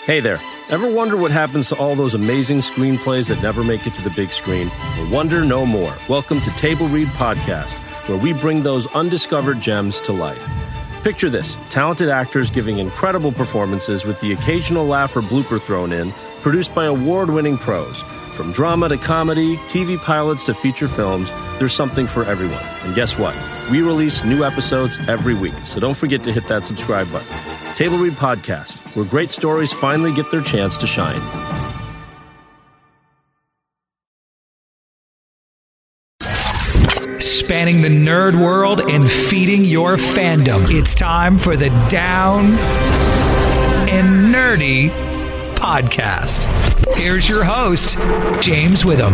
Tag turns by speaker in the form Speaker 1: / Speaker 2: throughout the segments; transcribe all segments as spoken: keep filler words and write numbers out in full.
Speaker 1: Hey there. Ever wonder what happens to all those amazing screenplays that never make it to the big screen? Well, wonder no more. Welcome to Table Read Podcast, where we bring those undiscovered gems to life. Picture this, talented actors giving incredible performances with the occasional laugh or blooper thrown in, produced by award-winning pros. From drama to comedy, T V pilots to feature films, there's something for everyone. And guess what? We release new episodes every week, so don't forget to hit that subscribe button. Table Read Podcast, where great stories finally get their chance to shine.
Speaker 2: Spanning the nerd world and feeding your fandom. It's time for the Down and Nerdy Podcast. Here's your host, James Witham.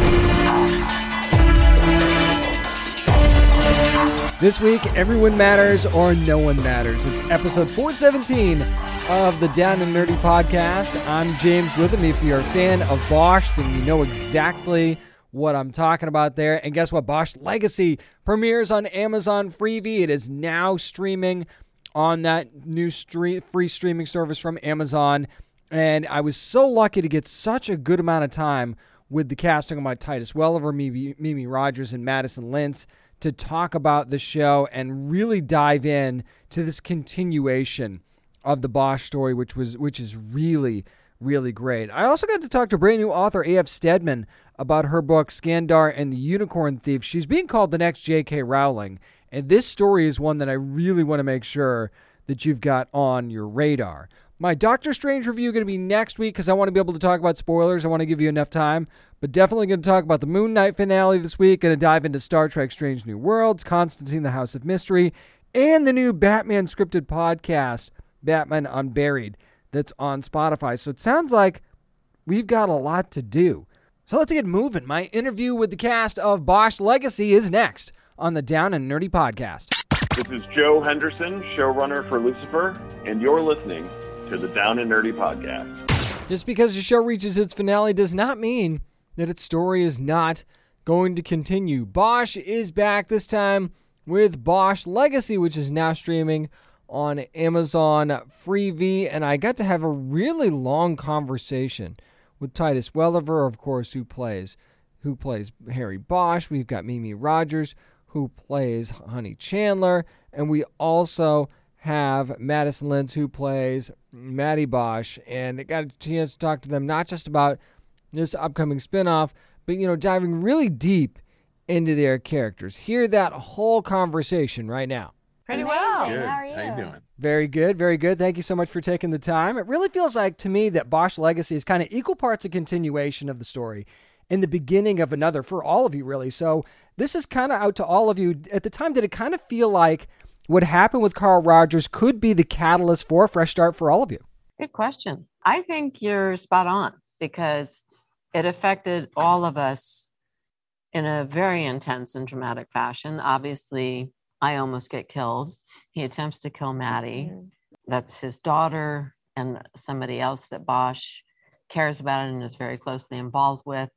Speaker 3: This week, everyone matters or no one matters. It's episode four seventeen of the Down and Nerdy Podcast. I'm James Witham. If you're a fan of Bosch, then you know exactly what I'm talking about there. And guess what? Bosch Legacy premieres on Amazon Freevee. It is now streaming on that new stream, free streaming service from Amazon. And I was so lucky to get such a good amount of time with the casting by Titus Welliver, Mimi, Mimi Rogers, and Madison Lintz to talk about the show and really dive in to this continuation of the Bosch story, which was which is really, really great. I also got to talk to brand new author A F Stedman about her book, Skandar and the Unicorn Thief. She's being called the next J K Rowling, and this story is one that I really want to make sure that you've got on your radar. My Doctor Strange review is going to be next week because I want to be able to talk about spoilers. I want to give you enough time, but definitely going to talk about the Moon Knight finale this week. Going to dive into Star Trek Strange New Worlds, Constantine the House of Mystery, and the new Batman scripted podcast, Batman Unburied, that's on Spotify. So it sounds like we've got a lot to do. So let's get moving. My interview with the cast of Bosch Legacy is next on the Down and Nerdy Podcast.
Speaker 4: This is Joe Henderson, showrunner for Lucifer, and you're listening to the Down and Nerdy Podcast.
Speaker 3: Just because the show reaches its finale does not mean that its story is not going to continue. Bosch is back this time with Bosch Legacy, which is now streaming on Amazon Freevee, and I got to have a really long conversation with Titus Welliver, of course, who plays who plays Harry Bosch. We've got Mimi Rogers, who plays Honey Chandler, and we also have Madison Lintz, who plays Maddie Bosch, and I got a chance to talk to them not just about this upcoming spinoff, but, you know, diving really deep into their characters. Hear that whole conversation right now.
Speaker 5: Pretty well.
Speaker 4: Good.
Speaker 5: How are you?
Speaker 4: How you doing?
Speaker 3: Very good, very good. Thank you so much for taking the time. It really feels like, to me, that Bosch Legacy is kind of equal parts a continuation of the story and the beginning of another for all of you, really. So this is kind of out to all of you. At the time, did it kind of feel like what happened with Carl Rogers could be the catalyst for a fresh start for all of you?
Speaker 5: Good question. I think you're spot on because it affected all of us in a very intense and dramatic fashion. Obviously, I almost get killed. He attempts to kill Maddie. Mm. That's his daughter and somebody else that Bosch cares about and is very closely involved with.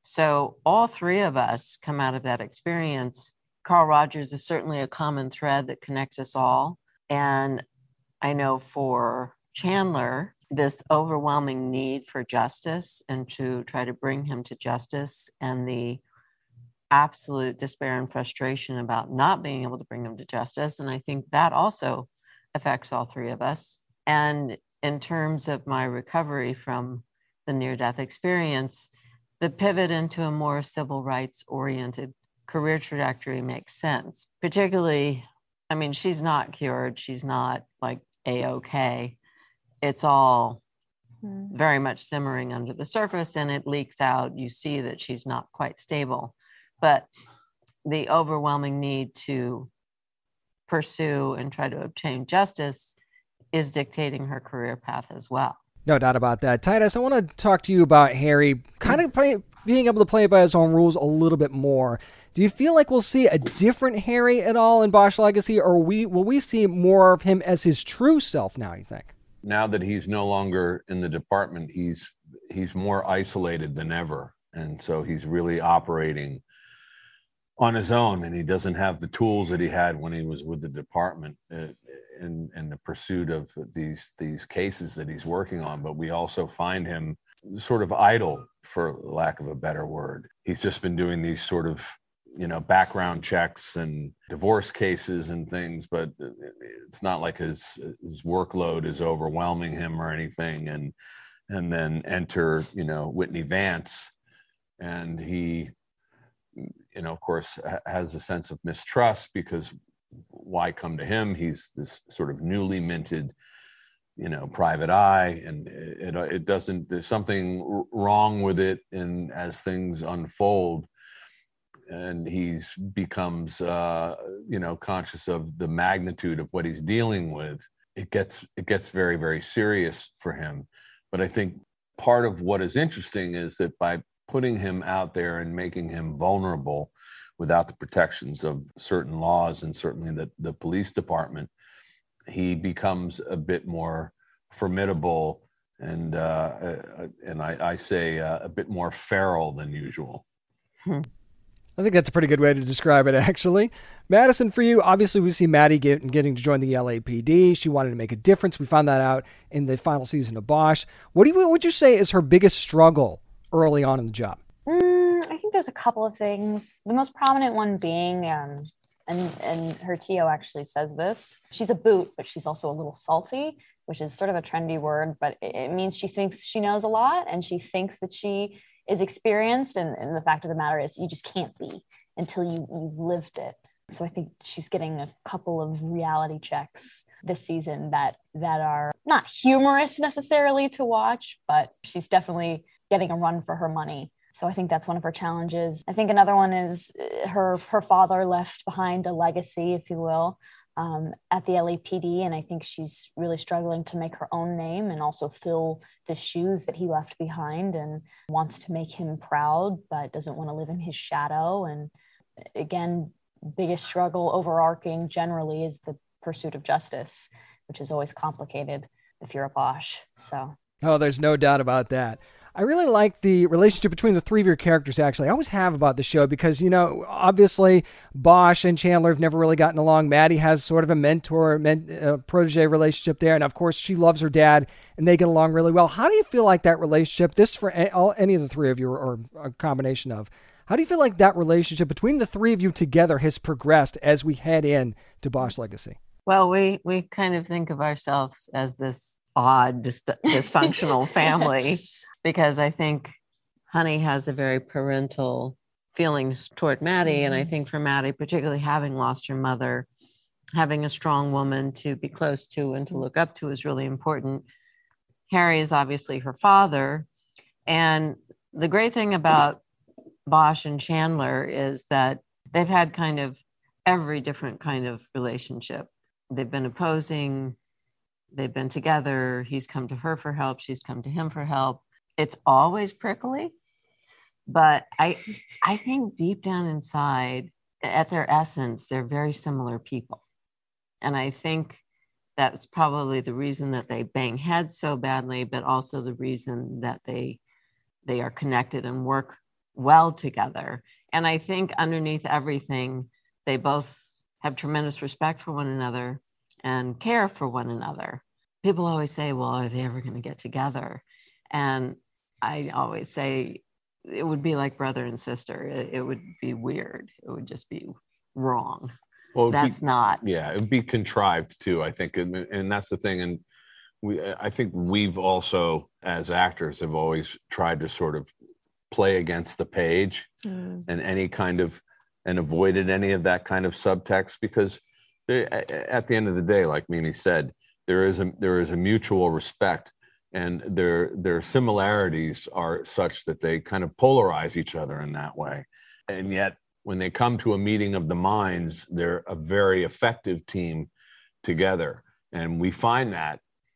Speaker 5: So all three of us come out of that experience. Carl Rogers is certainly a common thread that connects us all. And I know for Chandler, this overwhelming need for justice and to try to bring him to justice and the absolute despair and frustration about not being able to bring him to justice. And I think that also affects all three of us. And in terms of my recovery from the near-death experience, the pivot into a more civil rights-oriented career trajectory makes sense. Particularly, I mean, she's not cured. She's not like A-okay. It's all very much simmering under the surface and it leaks out. You see that she's not quite stable. But the overwhelming need to pursue and try to obtain justice is dictating her career path as well.
Speaker 3: No doubt about that. Titus, I want to talk to you about Harry kind of play, being able to play by his own rules a little bit more. Do you feel like we'll see a different Harry at all in Bosch Legacy, or we will we see more of him as his true self now, you think?
Speaker 6: Now that he's no longer in the department, he's he's more isolated than ever. And so he's really operating on his own, and he doesn't have the tools that he had when he was with the department. Uh, in, in the pursuit of these, these cases that he's working on, but we also find him sort of idle, for lack of a better word. He's just been doing these sort of, you know, background checks and divorce cases and things, but it's not like his, his workload is overwhelming him or anything. And, and then enter, you know, Whitney Vance, and he, you know, of course, has a sense of mistrust, because why come to him? He's this sort of newly minted, you know, private eye, and it, it doesn't, there's something wrong with it. And as things unfold, and he's becomes, uh, you know, conscious of the magnitude of what he's dealing with, it gets, it gets very, very serious for him. But I think part of what is interesting is that by putting him out there and making him vulnerable without the protections of certain laws and certainly the, the police department, he becomes a bit more formidable and, uh, and I, I say uh, a bit more feral than usual.
Speaker 3: Hmm. I think that's a pretty good way to describe it, actually. Madison, for you, obviously we see Maddie get, getting to join the L A P D. She wanted to make a difference. We found that out in the final season of Bosch. What do you, what would you say is her biggest struggle early on in the job?
Speaker 7: Mm, I think there's a couple of things. The most prominent one being, um, and, and her T O actually says this, she's a boot, but she's also a little salty, which is sort of a trendy word, but it, it means she thinks she knows a lot, and she thinks that she is experienced, and, and the fact of the matter is you just can't be until you, you've lived it. So I think she's getting a couple of reality checks this season that that are not humorous necessarily to watch, but she's definitely getting a run for her money. So I think that's one of her challenges. I think another one is her her father left behind a legacy, if you will, um, at the L A P D. And I think she's really struggling to make her own name and also fill the shoes that he left behind, and wants to make him proud, but doesn't want to live in his shadow. And again, biggest struggle overarching generally is the pursuit of justice, which is always complicated if you're a Bosch. So,
Speaker 3: oh, there's no doubt about that. I really like the relationship between the three of your characters, actually. I always have about the show because, you know, obviously Bosch and Chandler have never really gotten along. Maddie has sort of a mentor, men, uh, protege relationship there. And of course, she loves her dad and they get along really well. How do you feel like that relationship, this for any, all, any of the three of you, or a combination of, how do you feel like that relationship between the three of you together has progressed as we head in to Bosch Legacy?
Speaker 5: Well, we, we kind of think of ourselves as this odd, dis- dysfunctional family. Because I think Honey has a very parental feelings toward Maddie. Mm-hmm. And I think for Maddie, particularly having lost her mother, having a strong woman to be close to and to look up to is really important. Harry is obviously her father. And the great thing about Bosch and Chandler is that they've had kind of every different kind of relationship. They've been opposing, they've been together. He's come to her for help. She's come to him for help. It's always prickly, but I I think deep down inside, at their essence, they're very similar people. And I think that's probably the reason that they bang heads so badly, but also the reason that they they are connected and work well together. And I think underneath everything, they both have tremendous respect for one another and care for one another. People always say, well, are they ever going to get together? And I always say it would be like brother and sister. It, it would be weird. It would just be wrong. Well, that's
Speaker 6: be,
Speaker 5: not.
Speaker 6: Yeah, it would be contrived too, I think. And, and that's the thing. And we, I think we've also, as actors, have always tried to sort of play against the page mm. and any kind of, and avoided any of that kind of subtext, because they, at the end of the day, like Mimi said, there is a, there is a mutual respect. And their their similarities are such that they kind of polarize each other in that way. And yet, when they come to a meeting of the minds, they're a very effective team together. And we find that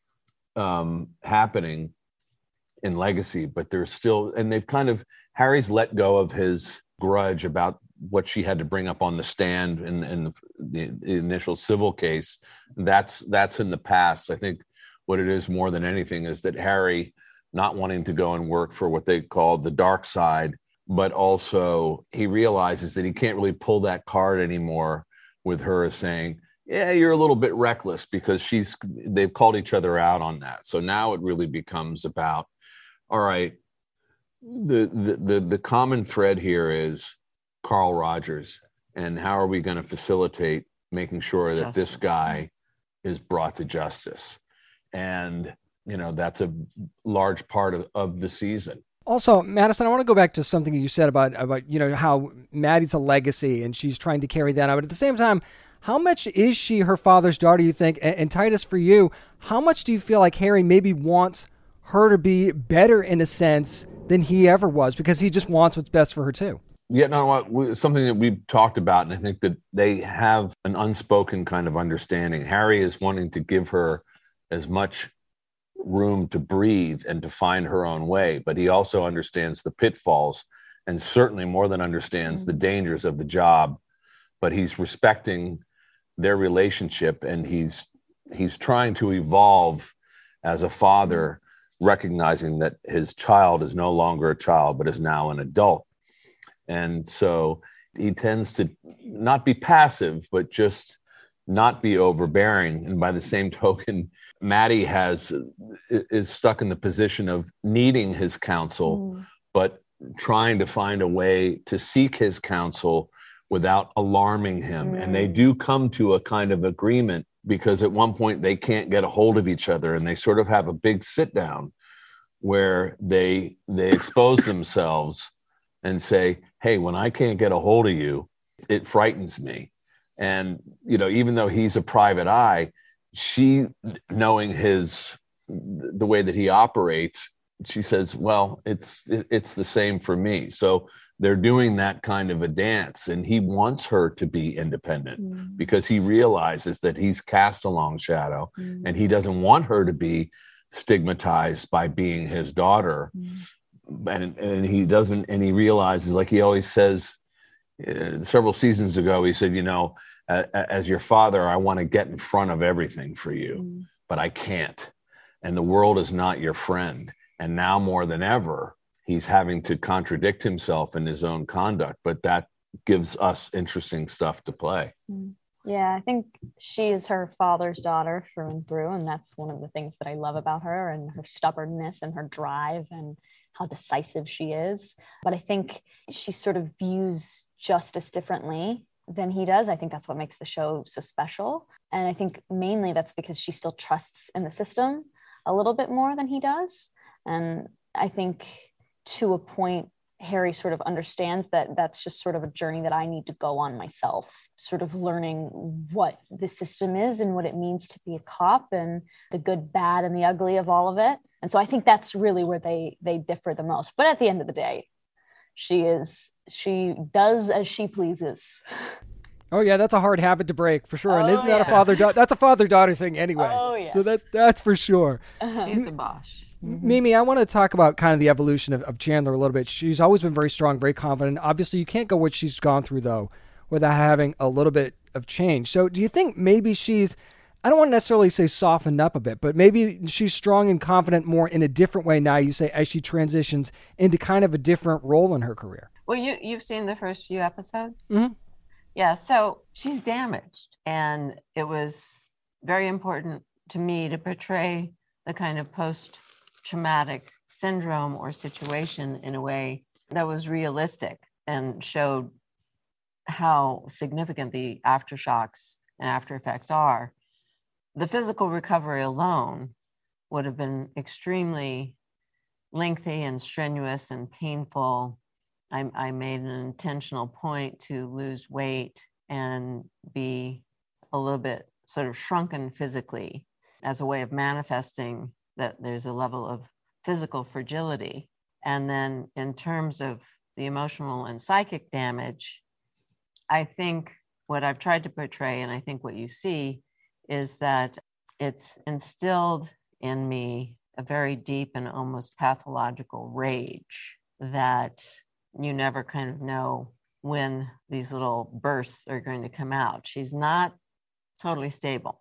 Speaker 6: um, happening in Legacy, but there's still, and they've kind of, Harry's let go of his grudge about what she had to bring up on the stand in, in the, the initial civil case. That's that's in the past. I think what it is more than anything is that Harry not wanting to go and work for what they call the dark side, but also he realizes that he can't really pull that card anymore with her as saying, yeah, you're a little bit reckless, because she's they've called each other out on that. So now it really becomes about, all right, the the the, the common thread here is Carl Rogers, and how are we going to facilitate making sure that
Speaker 5: Justice.
Speaker 6: this guy is brought to justice? And you know, that's a large part of, of the season.
Speaker 3: Also, Madison, I want to go back to something you said about, about, you know, how Maddie's a legacy and she's trying to carry that out. But at the same time, how much is she her father's daughter, you think? And, and Titus, for you, how much do you feel like Harry maybe wants her to be better in a sense than he ever was, because he just wants what's best for her too?
Speaker 6: Yeah, no, what we- something that we've talked about, and I think that they have an unspoken kind of understanding. Harry is wanting to give her as much room to breathe and to find her own way, but he also understands the pitfalls, and certainly more than understands the dangers of the job. But he's respecting their relationship, and he's he's trying to evolve as a father, recognizing that his child is no longer a child but is now an adult. And so he tends to not be passive, but just not be overbearing. And by the same token, Maddie has is stuck in the position of needing his counsel, mm. but trying to find a way to seek his counsel without alarming him. Mm. And they do come to a kind of agreement, because at one point they can't get a hold of each other, and they sort of have a big sit down where they they expose themselves and say, hey, when I can't get a hold of you, it frightens me. And, you know, even though he's a private eye, she, knowing his, the way that he operates, she says, well, it's, it's the same for me. So they're doing that kind of a dance, and he wants her to be independent mm. because he realizes that he's cast a long shadow mm. and he doesn't want her to be stigmatized by being his daughter. Mm. And, and he doesn't, and he realizes, like he always says, uh, several seasons ago, he said, you know, uh, as your father, I want to get in front of everything for you, mm. but I can't. And the world is not your friend. And now more than ever, he's having to contradict himself in his own conduct, but that gives us interesting stuff to play.
Speaker 7: Yeah, I think she is her father's daughter through and through. And that's one of the things that I love about her, and her stubbornness and her drive and how decisive she is. But I think she sort of views justice differently than he does. I think that's what makes the show so special. And I think mainly that's because she still trusts in the system a little bit more than he does. And I think to a point, Harry sort of understands that that's just sort of a journey that I need to go on myself, sort of learning what the system is and what it means to be a cop, and the good, bad, and the ugly of all of it. And so I think that's really where they they differ the most. But at the end of the day, she is she does as she pleases.
Speaker 3: Oh yeah, that's a hard habit to break for sure.
Speaker 7: Oh,
Speaker 3: and isn't that
Speaker 7: yeah.
Speaker 3: a father da- that's a father daughter thing anyway.
Speaker 7: Oh yes.
Speaker 3: So that that's for sure.
Speaker 7: Uh-huh.
Speaker 5: She's a Bosch.
Speaker 3: Mm-hmm. Mimi, I want to talk about kind of the evolution of, of Chandler a little bit. She's always been very strong, very confident. Obviously, you can't go what she's gone through, though, without having a little bit of change. So do you think maybe she's, I don't want to necessarily say softened up a bit, but maybe she's strong and confident more in a different way now, you say, as she transitions into kind of a different role in her career?
Speaker 5: Well, you, you've seen the first few episodes?
Speaker 3: Mm-hmm.
Speaker 5: Yeah, so she's damaged. And it was very important to me to portray the kind of post traumatic syndrome or situation in a way that was realistic and showed how significant the aftershocks and after effects are. The physical recovery alone would have been extremely lengthy and strenuous and painful. I, I made an intentional point to lose weight and be a little bit sort of shrunken physically as a way of manifesting that there's a level of physical fragility. And then in terms of the emotional and psychic damage, I think what I've tried to portray, and I think what you see, is that it's instilled in me a very deep and almost pathological rage that you never kind of know when these little bursts are going to come out. She's not totally stable.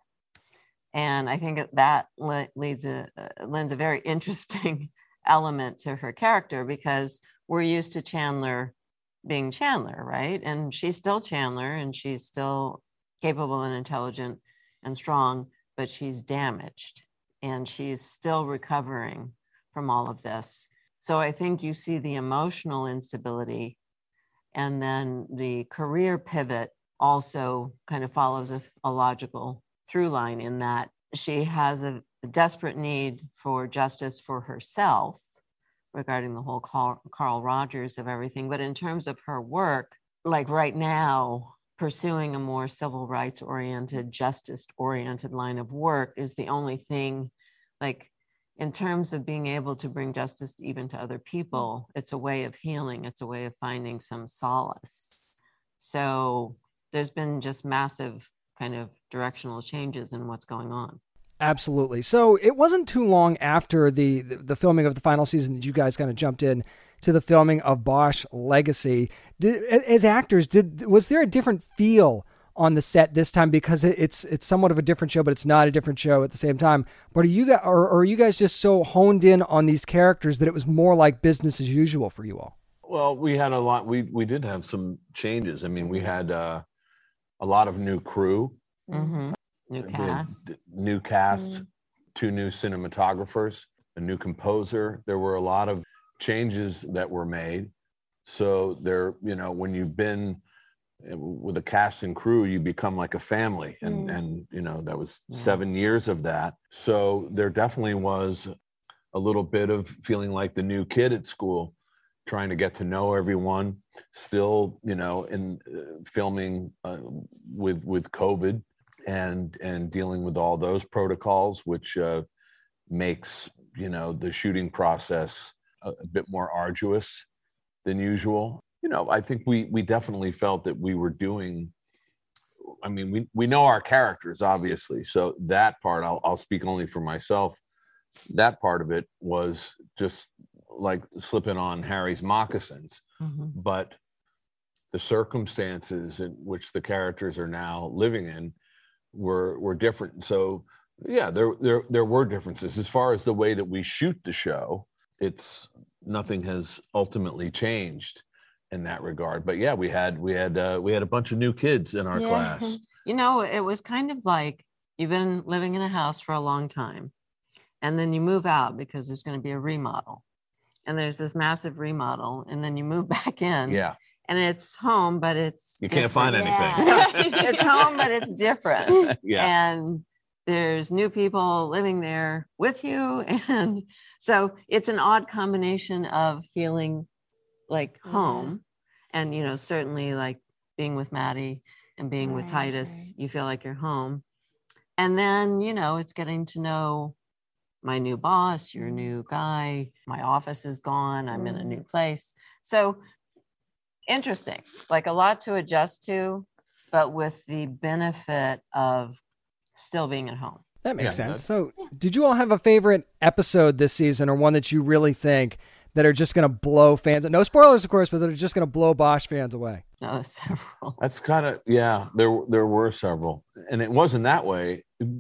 Speaker 5: And I think that leads a, uh, lends a very interesting element to her character, because we're used to Chandler being Chandler, right? And she's still Chandler, and she's still capable and intelligent and strong, but she's damaged and she's still recovering from all of this. So I think you see the emotional instability, and then the career pivot also kind of follows a, a logical through line in that she has a, a desperate need for justice for herself regarding the whole Carl, Carl Rogers of everything. But in terms of her work, like right now, pursuing a more civil rights oriented, justice oriented line of work is the only thing, like in terms of being able to bring justice even to other people, it's a way of healing. It's a way of finding some solace. So there's been just massive kind of directional changes in what's going on.
Speaker 3: Absolutely. So it wasn't too long after the, the, the filming of the final season that you guys kind of jumped in to the filming of Bosch Legacy. Did, as actors, did was there a different feel on the set this time, because it, it's it's somewhat of a different show, but it's not a different show at the same time? But are you guys, or, or are you guys just so honed in on these characters that it was more like business as usual for you all?
Speaker 6: Well, we had a lot. We we did have some changes. I mean, we had uh, a lot of new crew,
Speaker 5: Mm-hmm. New cast,
Speaker 6: new cast,
Speaker 5: Mm-hmm.
Speaker 6: two new cinematographers, a new composer. There were a lot of changes that were made. So there, you know, when you've been with a cast and crew, you become like a family, and
Speaker 7: Mm.
Speaker 6: and you know that was
Speaker 5: Yeah.
Speaker 6: seven years of that. So there definitely was a little bit of feeling like the new kid at school, trying to get to know everyone. Still, you know, in uh, filming uh, with with COVID and and dealing with all those protocols, which uh, makes, you know, the shooting process a, a bit more arduous than usual. You know, I think we we definitely felt that we were doing, I mean, we, we know our characters, obviously. So that part, I'll, I'll speak only for myself. That part of it was just like slipping on Harry's moccasins.
Speaker 5: Mm-hmm.
Speaker 6: But the circumstances in which the characters are now living in were were different. So yeah, there there there were differences. As far as the way that we shoot the show, it's nothing has ultimately changed in that regard. But yeah, we had we had uh, we had a bunch of new kids in our
Speaker 7: Yeah.
Speaker 6: class.
Speaker 5: You know, it was kind of like you've been living in a house for a long time, and then you move out because there's going to be a remodel, and there's this massive remodel, and then you move back in,
Speaker 6: Yeah,
Speaker 5: and it's home, but it's
Speaker 6: you can't find
Speaker 5: different.
Speaker 6: anything.
Speaker 7: Yeah.
Speaker 5: It's home, but it's different.
Speaker 6: Yeah,
Speaker 5: And there's new people living there with you, and so it's an odd combination of feeling like
Speaker 7: Yeah.
Speaker 5: home, and you know, certainly like being with Maddie and being with
Speaker 7: Right,
Speaker 5: Titus,
Speaker 7: right.
Speaker 5: you feel like you're home. And then, you know, it's getting to know my new boss, your
Speaker 7: Mm.
Speaker 5: new guy, my office is gone, I'm in a
Speaker 7: Mm.
Speaker 5: new place. So interesting, like a lot to adjust to, but with the benefit of still being at home.
Speaker 3: That makes
Speaker 6: Yeah,
Speaker 3: sense. So did you all have a favorite episode this season, or one that you really think that are just going to blow fans? No spoilers, of course, but that are just going to blow Bosch fans away.
Speaker 5: Oh, several.
Speaker 6: that's kind of, yeah, there there were several. And it wasn't that way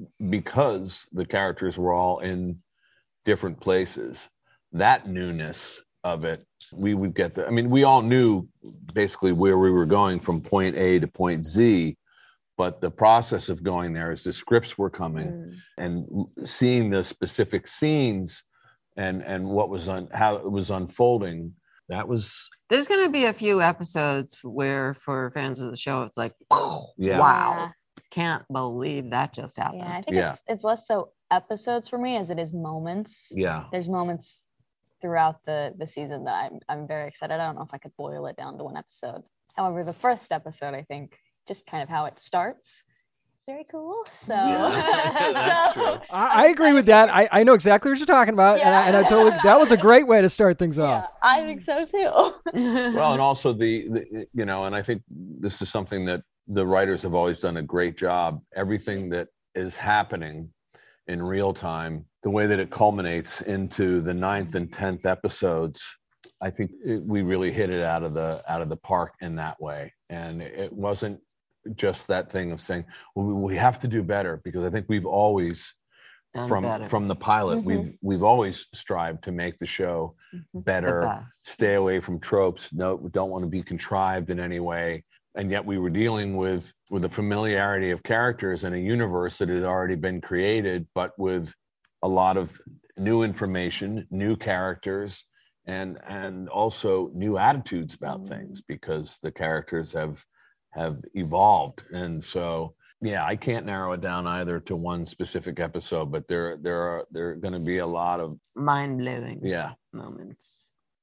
Speaker 6: because the characters were all in different places. That newness of it, we would get the, I mean, we all knew basically where we were going from point A to point Z, but the process of going there as the scripts were coming
Speaker 7: Mm.
Speaker 6: and seeing the specific scenes and and what was on, how it was unfolding, that was,
Speaker 5: There's going to be a few episodes where, for fans of the show, it's like,
Speaker 6: yeah.
Speaker 5: wow, can't believe that just happened.
Speaker 7: Yeah, I think
Speaker 6: Yeah.
Speaker 7: it's it's less so episodes for me as it is moments.
Speaker 6: Yeah.
Speaker 7: There's moments throughout the the season that I'm I'm very excited. I don't know if I could boil it down to one episode. However, the first episode, I think, just kind of how it starts, it's very cool. So,
Speaker 6: Yeah, that's
Speaker 7: so
Speaker 6: true.
Speaker 3: I, I agree with that. I, I know exactly what you're talking about. And, I, and I totally, that was a great way to start things
Speaker 7: yeah,
Speaker 3: off.
Speaker 7: I think so too.
Speaker 6: Well, and also the, the, you know, and I think this is something that the writers have always done a great job. Everything that is happening in real time, the way that it culminates into the ninth and tenth episodes, I think it, we really hit it out of the out of the park in that way. And it wasn't just that thing of saying, well, we, we have to do better, because I think we've always,
Speaker 5: Done
Speaker 6: from
Speaker 5: better.
Speaker 6: from the pilot,
Speaker 7: Mhm.
Speaker 6: we've we've always strived to make the show
Speaker 5: Mhm. The
Speaker 6: better,
Speaker 5: best.
Speaker 6: stay away from tropes. No, we don't want to be contrived in any way. and yet we were dealing with with the familiarity of characters in a universe that had already been created, but with a lot of new information, new characters, and and also new attitudes about things, because the characters have have evolved. And so yeah, I can't narrow it down either to one specific episode, but there there are there are going to be a lot of
Speaker 5: mind-blowing
Speaker 6: yeah
Speaker 5: moments.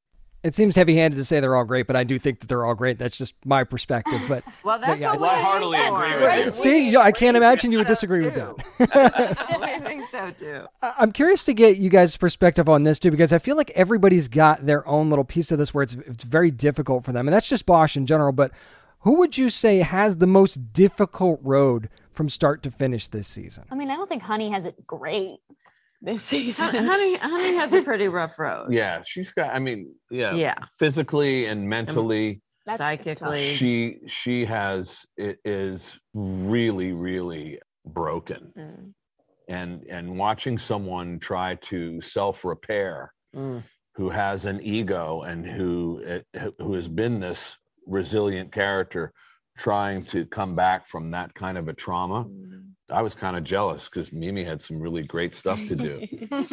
Speaker 3: It seems heavy-handed to say they're all great, but I do think that they're all great. That's just my perspective. But
Speaker 5: well, that's
Speaker 3: yeah,
Speaker 5: what we
Speaker 6: I heartily
Speaker 5: think
Speaker 6: agree
Speaker 5: for.
Speaker 6: with
Speaker 5: Right?
Speaker 6: you.
Speaker 3: See,
Speaker 5: We-
Speaker 3: yeah, I can't
Speaker 5: we
Speaker 3: imagine
Speaker 5: think
Speaker 3: you would
Speaker 5: so,
Speaker 3: disagree with
Speaker 5: too.
Speaker 3: that.
Speaker 5: We think so too.
Speaker 3: I- I'm curious to get you guys' perspective on this too, because I feel like everybody's got their own little piece of this where it's it's very difficult for them, and that's just Bosch in general. But who would you say has the most difficult road from start to finish this season?
Speaker 7: I mean, I don't think Honey has it great this season.
Speaker 5: Honey, Honey has a pretty rough road.
Speaker 6: yeah she's got I mean yeah
Speaker 5: Yeah.
Speaker 6: physically and mentally
Speaker 7: That's- it's tough.
Speaker 5: Psychically.
Speaker 6: she she has it is really really broken.
Speaker 7: Mm.
Speaker 6: and and watching someone try to self-repair
Speaker 5: Mm.
Speaker 6: who has an ego and who who has been this resilient character trying to come back from that kind of a trauma. I was kind of jealous because Mimi had some really great stuff to do.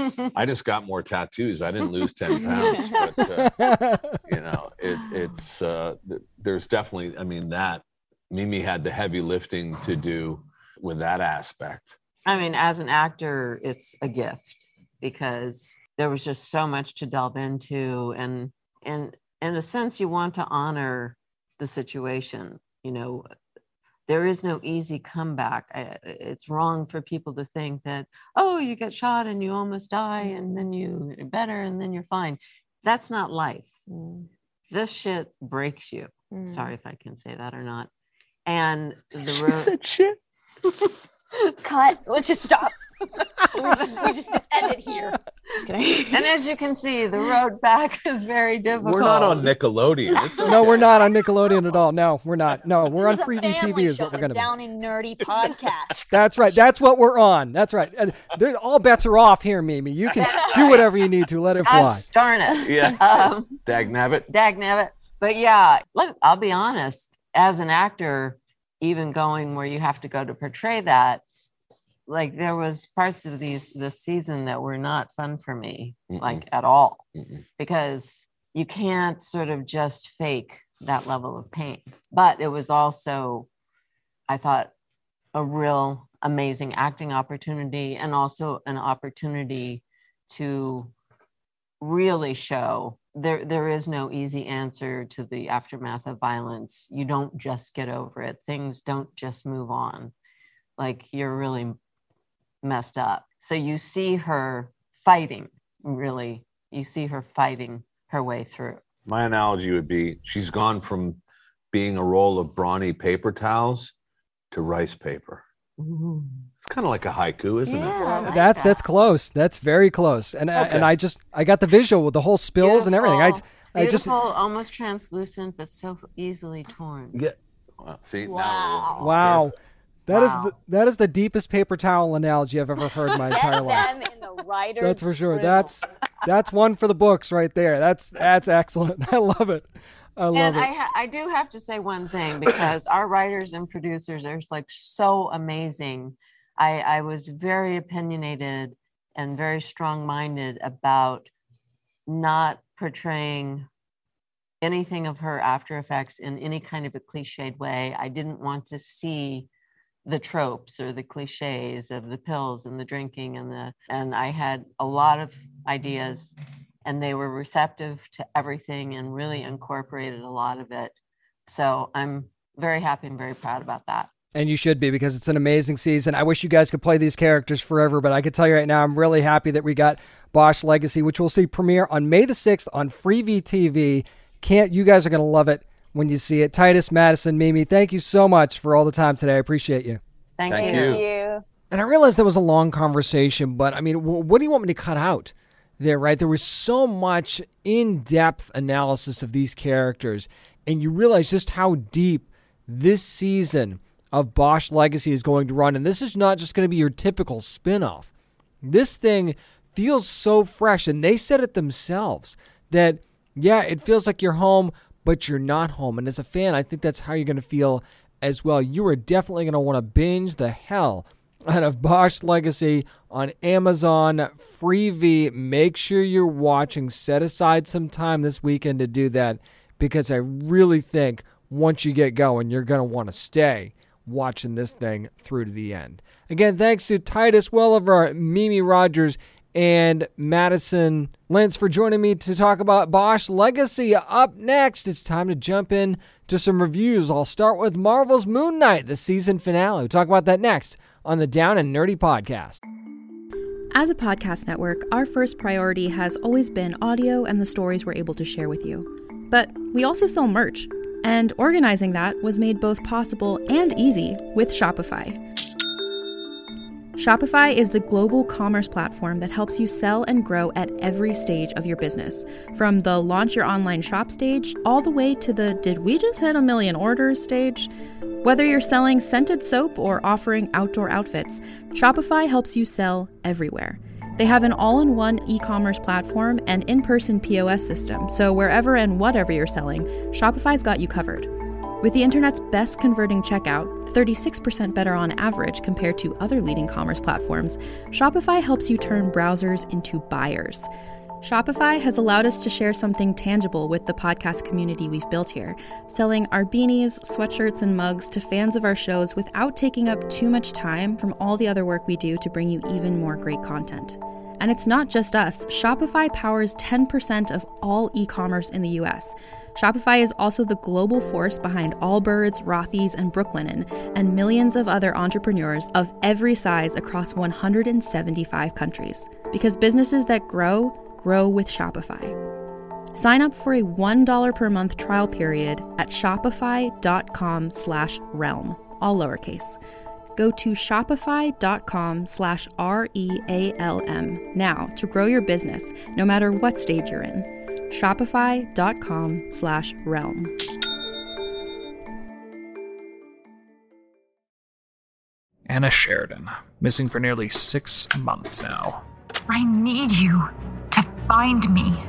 Speaker 6: I just got more tattoos. I didn't lose ten pounds, but uh, you know, it, it's uh, th- there's definitely, I mean, that Mimi had the heavy lifting to do with that aspect.
Speaker 5: I mean, as an actor, it's a gift because there was just so much to delve into, and and in a sense, you want to honor the situation. You know, there is no easy comeback. I, it's wrong for people to think that, oh, you get shot and you almost die and then you better and then you're fine. That's not life.
Speaker 7: Mm.
Speaker 5: This shit breaks you.
Speaker 7: Mm.
Speaker 5: Sorry if I can say that or not. And the
Speaker 6: She
Speaker 5: road-
Speaker 6: said shit.
Speaker 7: Cut. Let's just stop. we, just, we just end it here. Just kidding.
Speaker 5: and as you can see, the road back is very difficult.
Speaker 6: We're not on Nickelodeon. It's
Speaker 3: No,
Speaker 6: okay.
Speaker 3: we're not on Nickelodeon at all. No, we're not. No, we're on
Speaker 7: This is a
Speaker 3: Freeview T V
Speaker 7: family
Speaker 3: is
Speaker 7: show,
Speaker 3: what we're
Speaker 7: the
Speaker 3: going to be.
Speaker 7: Down and Nerdy podcast.
Speaker 3: That's right. That's what we're on. That's right. And there- all bets are off here, Mimi. You can do whatever you need to. Let it fly.
Speaker 5: Gosh darn it.
Speaker 6: Yeah.
Speaker 5: Um,
Speaker 6: Dag nabbit.
Speaker 5: dag nabbit. But yeah, look, I'll be honest. As an actor, even going where you have to go to portray that, like there was parts of these this season that were not fun for me,
Speaker 6: Mm-mm.
Speaker 5: like at all,
Speaker 6: Mm-mm.
Speaker 5: because you can't sort of just fake that level of pain. But it was also, I thought, a real amazing acting opportunity, and also an opportunity to really show there there is no easy answer to the aftermath of violence. You don't just get over it. Things don't just move on. Like, you're really messed up. So you see her fighting, really. You see her fighting her way through.
Speaker 6: My analogy would be she's gone from being a roll of brawny paper towels to rice paper. It's kind of like a haiku, isn't it?
Speaker 5: I like
Speaker 3: That's
Speaker 5: that.
Speaker 3: that's close. That's very close. And I,
Speaker 6: Okay.
Speaker 3: and I just I got the visual with the whole spills and everything. I
Speaker 5: Beautiful,
Speaker 3: I just
Speaker 5: beautiful, almost translucent, but so easily torn.
Speaker 6: Yeah. Well, see,
Speaker 7: Wow.
Speaker 6: now
Speaker 3: wow. That is
Speaker 5: Wow.
Speaker 3: the that is the deepest paper towel analogy I've ever heard in my entire
Speaker 7: Get
Speaker 3: life.
Speaker 7: them in the writer's
Speaker 3: That's for sure.
Speaker 7: room.
Speaker 3: That's that's one for the books right there. That's that's excellent. I love it. I love
Speaker 5: And
Speaker 3: it.
Speaker 5: I, ha- I do have to say one thing, because our writers and producers are like so amazing. I, I was very opinionated and very strong-minded about not portraying anything of her after effects in any kind of a cliched way. I didn't want to see the tropes or the cliches of the pills and the drinking and the, and I had a lot of ideas, and they were receptive to everything and really incorporated a lot of it. So I'm very happy and very proud about that.
Speaker 3: And you should be, because it's an amazing season. I wish you guys could play these characters forever, but I can tell you right now, I'm really happy that we got Bosch Legacy, which we'll see premiere on May the sixth on Freeview T V. Can't, you guys are going to love it when you see it. Titus, Madison, Mimi, thank you so much for all the time today. I appreciate you.
Speaker 5: Thank,
Speaker 6: Thank
Speaker 5: you.
Speaker 6: you.
Speaker 7: you.
Speaker 3: And I realized that was a long conversation, but I mean, w- what do you want me to cut out there, right? There was so much in-depth analysis of these characters, and you realize just how deep this season of Bosch Legacy is going to run. And this is not just going to be your typical spin-off. This thing feels so fresh, and they said it themselves that, yeah, it feels like you're home, but you're not home. And as a fan, I think that's how you're going to feel as well. You are definitely going to want to binge the hell out of Bosch Legacy on Amazon Freevee. Make sure you're watching. Set aside some time this weekend to do that, because I really think once you get going, you're going to want to stay watching this thing through to the end. Again, thanks to Titus Welliver, Mimi Rogers, and Madison Lentz for joining me to talk about Bosch Legacy. Up next, it's time to jump in to some reviews. I'll start with Marvel's Moon Knight, the season finale. We'll talk about that next on the Down and Nerdy Podcast.
Speaker 8: As a podcast network, our first priority has always been audio and the stories we're able to share with you. But we also sell merch, and organizing that was made both possible and easy with Shopify. Shopify is the global commerce platform that helps you sell and grow at every stage of your business, from the launch your online shop stage all the way to the did we just hit a million orders stage. Whether you're selling scented soap or offering outdoor outfits, Shopify helps you sell everywhere. They have an all-in-one e-commerce platform and in-person P O S system, so wherever and whatever you're selling, Shopify's got you covered. With the internet's best converting checkout, thirty-six percent better on average compared to other leading commerce platforms, Shopify helps you turn browsers into buyers. Shopify has allowed us to share something tangible with the podcast community we've built here, selling our beanies, sweatshirts, and mugs to fans of our shows without taking up too much time from all the other work we do to bring you even more great content. And it's not just us. Shopify powers ten percent of all e-commerce in the U S. Shopify is also the global force behind Allbirds, Rothy's, and Brooklinen, and millions of other entrepreneurs of every size across one hundred seventy-five countries. Because businesses that grow, grow with Shopify. Sign up for a one dollar per month trial period at shopify.com slash realm, all lowercase. Go to shopify.com slash R-E-A-L-M now to grow your business, no matter what stage you're in. Shopify.com slash realm.
Speaker 9: Anna Sheridan, missing for nearly six months now.
Speaker 10: I need you to find me.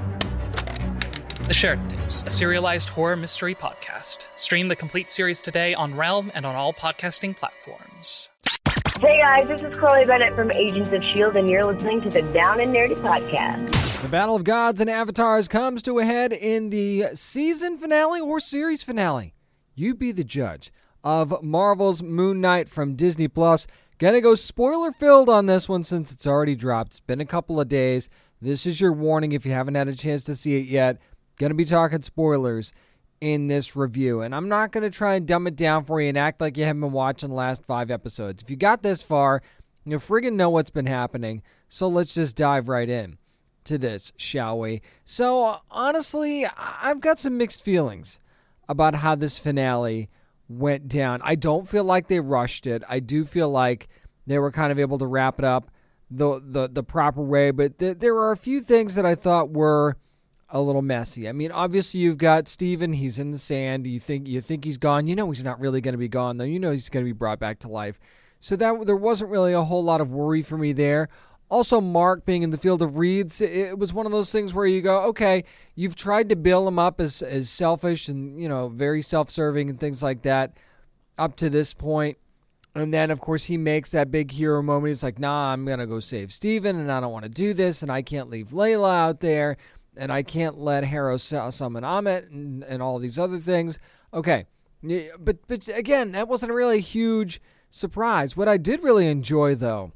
Speaker 11: The Sheridan Tapes, a serialized horror mystery podcast. Stream the complete series today on Realm and on all podcasting platforms.
Speaker 12: Hey guys, this is Chloe Bennett from Agents of S H I E L D, and you're listening to the Down and Nerdy Podcast.
Speaker 3: The Battle of Gods and Avatars comes to a head in the season finale or series finale. You be the judge of Marvel's Moon Knight from Disney Plus. Gonna go spoiler-filled on this one since it's already dropped. It's been a couple of days. This is your warning if you haven't had a chance to see it yet. Gonna be talking spoilers in this review. And I'm not gonna try and dumb it down for you and act like you haven't been watching the last five episodes. If you got this far, you friggin' know what's been happening. So let's just dive right in to this, shall we? So, honestly, I've got some mixed feelings about how this finale went down. I don't feel like they rushed it. I do feel like they were kind of able to wrap it up the the, the proper way, but th- there were a few things that I thought were a little messy. I mean, obviously you've got Steven, he's in the sand. You think you think he's gone. You know he's not really going to be gone, though. You know he's going to be brought back to life. So that there wasn't really a whole lot of worry for me there. Also, Mark being in the field of reeds, it was one of those things where you go, okay, you've tried to build him up as, as selfish and, you know, very self-serving and things like that up to this point. And then, of course, he makes that big hero moment. He's like, nah, I'm going to go save Steven, and I don't want to do this, and I can't leave Layla out there, and I can't let Harrow summon Ammit and, and all these other things. Okay, but, but again, that wasn't really a huge surprise. What I did really enjoy, though,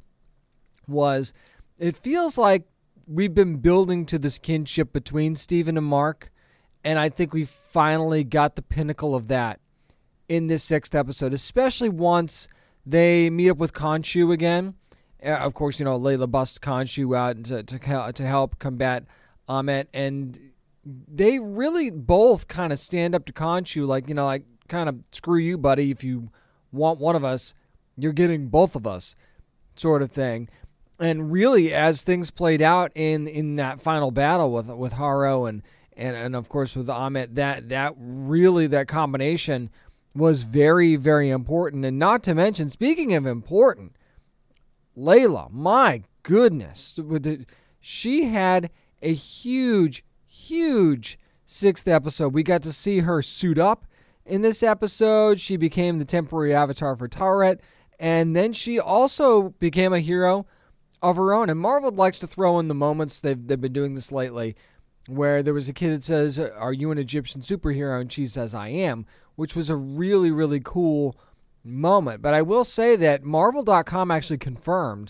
Speaker 3: was it feels like we've been building to this kinship between Steven and Mark, and I think we finally got the pinnacle of that in this sixth episode, especially once they meet up with Khonshu again. Uh, of course, you know, Layla busts Khonshu out to, to, to help combat Ammit, and they really both kind of stand up to Khonshu like, you know, like, kind of, screw you, buddy, if you want one of us, you're getting both of us, sort of thing. And really, as things played out in, in that final battle with with Harrow and, and, and of course with Ammit, that that really, that combination was very, very important. And not to mention, speaking of important, Layla, my goodness, she had a huge, huge sixth episode. We got to see her suit up in this episode. She became the temporary avatar for Taweret, and then she also became a hero of her own. And Marvel likes to throw in the moments, they've, they've been doing this lately, where there was a kid that says, "Are you an Egyptian superhero?" And she says, "I am," which was a really, really cool moment. But I will say that Marvel dot com actually confirmed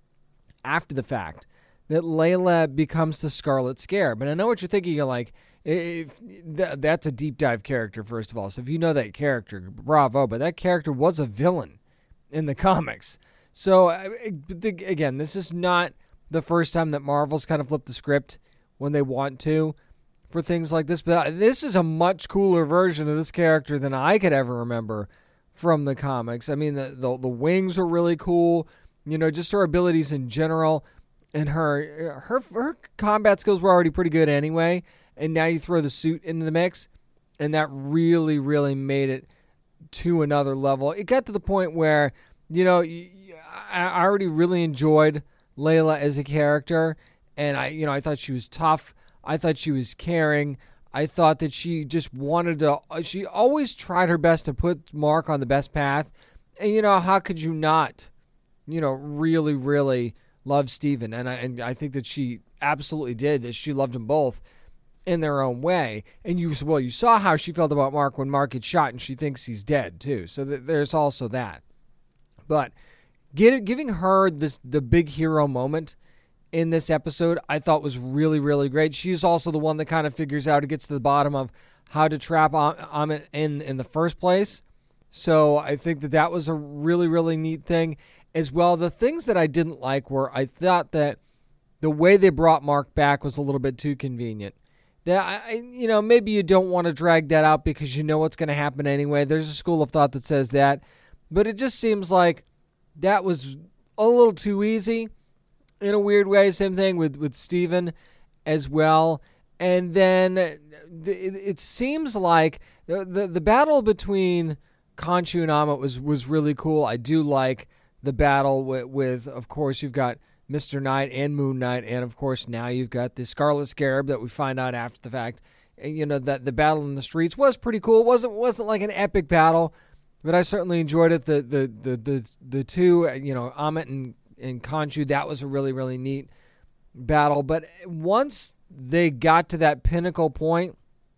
Speaker 3: after the fact that Layla becomes the Scarlet Scarab. And I know what you're thinking. You're like, if th- that's a deep dive character, first of all. So if you know that character, bravo. But that character was a villain in the comics. So again, this is not the first time that Marvel's kind of flipped the script when they want to for things like this. But this is a much cooler version of this character than I could ever remember from the comics. I mean, the the, the wings are really cool. You know, just her abilities in general. And her, her her combat skills were already pretty good anyway. And now you throw the suit into the mix, and that really, really made it to another level. It got to the point where, you know, I already really enjoyed Layla as a character, and I, you know, I thought she was tough. I thought she was caring. I thought that she just wanted to. She always tried her best to put Mark on the best path, and you know, how could you not, you know, really, really love Steven? And I, and I think that she absolutely did. That she loved them both in their own way. And you, well, you saw how she felt about Mark when Mark gets shot, and she thinks he's dead too. So th- there's also that. But get, giving her this the big hero moment in this episode, I thought was really, really great. She's also the one that kind of figures out, it gets to the bottom of how to trap Amit in in the first place. So I think that that was a really, really neat thing as well. The things that I didn't like were, I thought that the way they brought Mark back was a little bit too convenient. That I, you know, maybe you don't want to drag that out because you know what's going to happen anyway. There's a school of thought that says that. But it just seems like that was a little too easy in a weird way. Same thing with, with Steven as well. And then it, it seems like the, the, the battle between Khonshu and Amit was, was really cool. I do like the battle with, with, of course, you've got Mister Knight and Moon Knight, and of course now you've got the Scarlet Scarab that we find out after the fact. And, you know, that the battle in the streets was pretty cool. It wasn't wasn't like an epic battle, but I certainly enjoyed it. The the the the, the two, you know, Amit and, and Khonshu, that was a really, really neat battle. But once they got to that pinnacle point,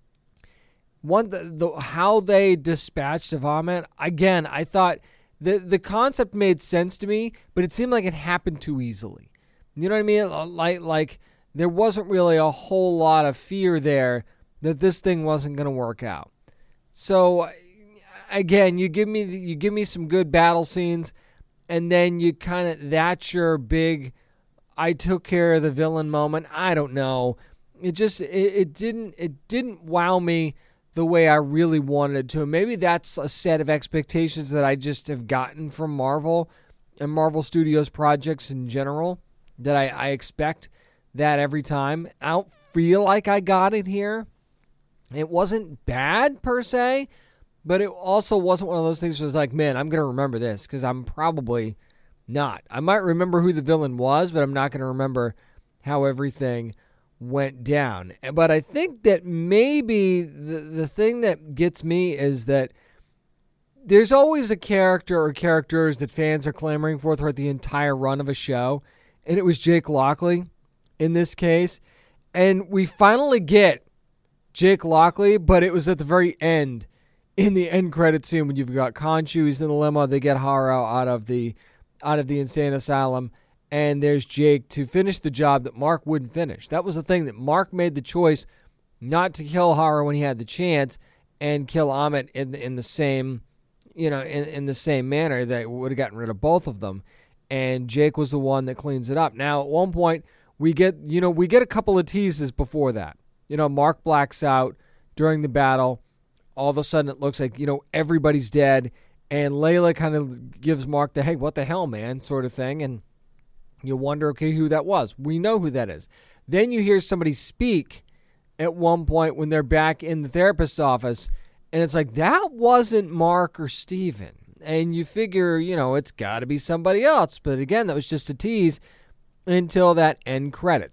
Speaker 3: one the, the how they dispatched of Amit, again, I thought the the concept made sense to me, but it seemed like it happened too easily. You know what I mean? Like like there wasn't really a whole lot of fear there that this thing wasn't going to work out. So again, you give me you give me some good battle scenes, and then you kind of that's your big I took care of the villain moment. I don't know. It just it, it didn't it didn't wow me the way I really wanted it to. Maybe that's a set of expectations that I just have gotten from Marvel and Marvel Studios projects in general, that I, I expect that every time. I don't feel like I got it here. It wasn't bad per se, but it also wasn't one of those things that was like, man, I'm going to remember this, because I'm probably not. I might remember who the villain was, but I'm not going to remember how everything went down. But I think that maybe the, the thing that gets me is that there's always a character or characters that fans are clamoring for throughout the entire run of a show, and it was Jake Lockley in this case. And we finally get Jake Lockley, but it was at the very end, in the end credit scene, when you've got Khonshu, he's in the limo, they get Harrow out of the out of the insane asylum, and there's Jake to finish the job that Mark wouldn't finish. That was the thing, that Mark made the choice not to kill Harrow when he had the chance, and kill Amit in the, in the same, you know, in, in the same manner that would have gotten rid of both of them. And Jake was the one that cleans it up. Now, at one point, we get, you know, we get a couple of teases before that. You know, Mark blacks out during the battle. All of a sudden, it looks like, you know, everybody's dead. And Layla kind of gives Mark the, hey, what the hell, man, sort of thing. And you wonder, okay, who that was. We know who that is. Then you hear somebody speak at one point when they're back in the therapist's office. And it's like, that wasn't Mark or Steven. And you figure, you know, it's got to be somebody else. But again, that was just a tease until that end credits.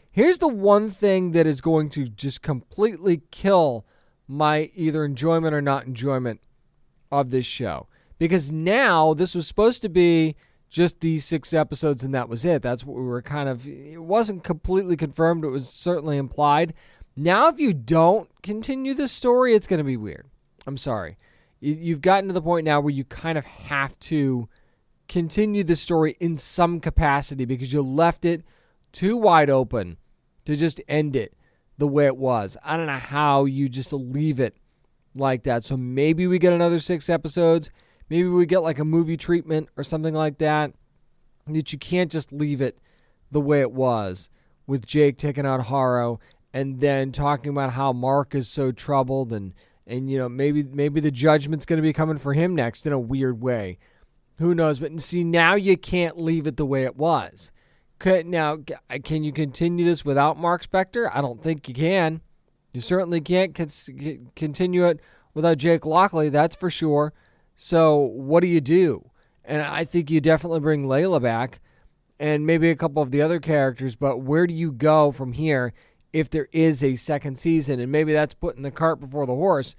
Speaker 3: Here's the one thing that is going to just completely kill my either enjoyment or not enjoyment of this show. Because now this was supposed to be just these six episodes and that was it. That's what we were kind of, it wasn't completely confirmed. It was certainly implied. Now if you don't continue this story, it's going to be weird. I'm sorry. You've gotten to the point now where you kind of have to continue the story in some capacity because you left it too wide open to just end it the way it was. I don't know how you just leave it like that. So maybe we get another six episodes. Maybe we get like a movie treatment or something like that. That you can't just leave it the way it was with Jake taking out Harrow and then talking about how Mark is so troubled and, and you know, maybe maybe the judgment's going to be coming for him next in a weird way. Who knows? But see, now you can't leave it the way it was. Could, now, can you continue this without Mark Spector? I don't think you can. You certainly can't con- continue it without Jake Lockley, that's for sure. So what do you do? And I think you definitely bring Layla back and maybe a couple of the other characters, but where do you go from here if there is a second season? And maybe that's putting the cart before the horse,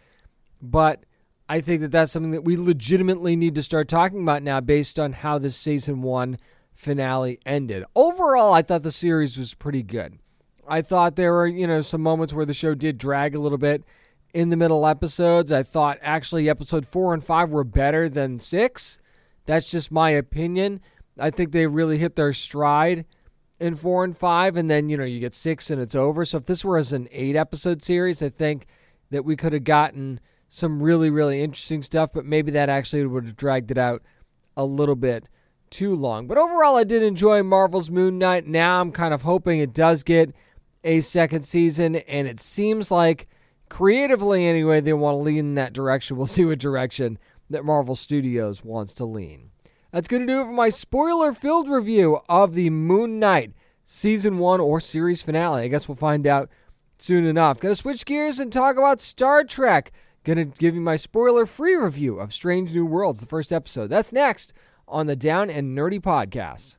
Speaker 3: but I think that that's something that we legitimately need to start talking about now based on how this season one finale ended. Overall, I thought the series was pretty good. I thought there were, you know, some moments where the show did drag a little bit in the middle episodes. I thought actually episode four and five were better than six. That's just my opinion. I think they really hit their stride in four and five, and then, you know, you get six and it's over. So if this was an eight episode series, I think that we could have gotten some really, really interesting stuff, but maybe that actually would have dragged it out a little bit too long. But overall, I did enjoy Marvel's Moon Knight. Now I'm kind of hoping it does get a second season, and it seems like, creatively anyway, they want to lean in that direction. We'll see what direction that Marvel Studios wants to lean. That's going to do it for my spoiler-filled review of the Moon Knight Season one or Series finale. I guess we'll find out soon enough. Going to switch gears and talk about Star Trek. Going to give you my spoiler-free review of Strange New Worlds, the first episode. That's next on the Down and Nerdy Podcast.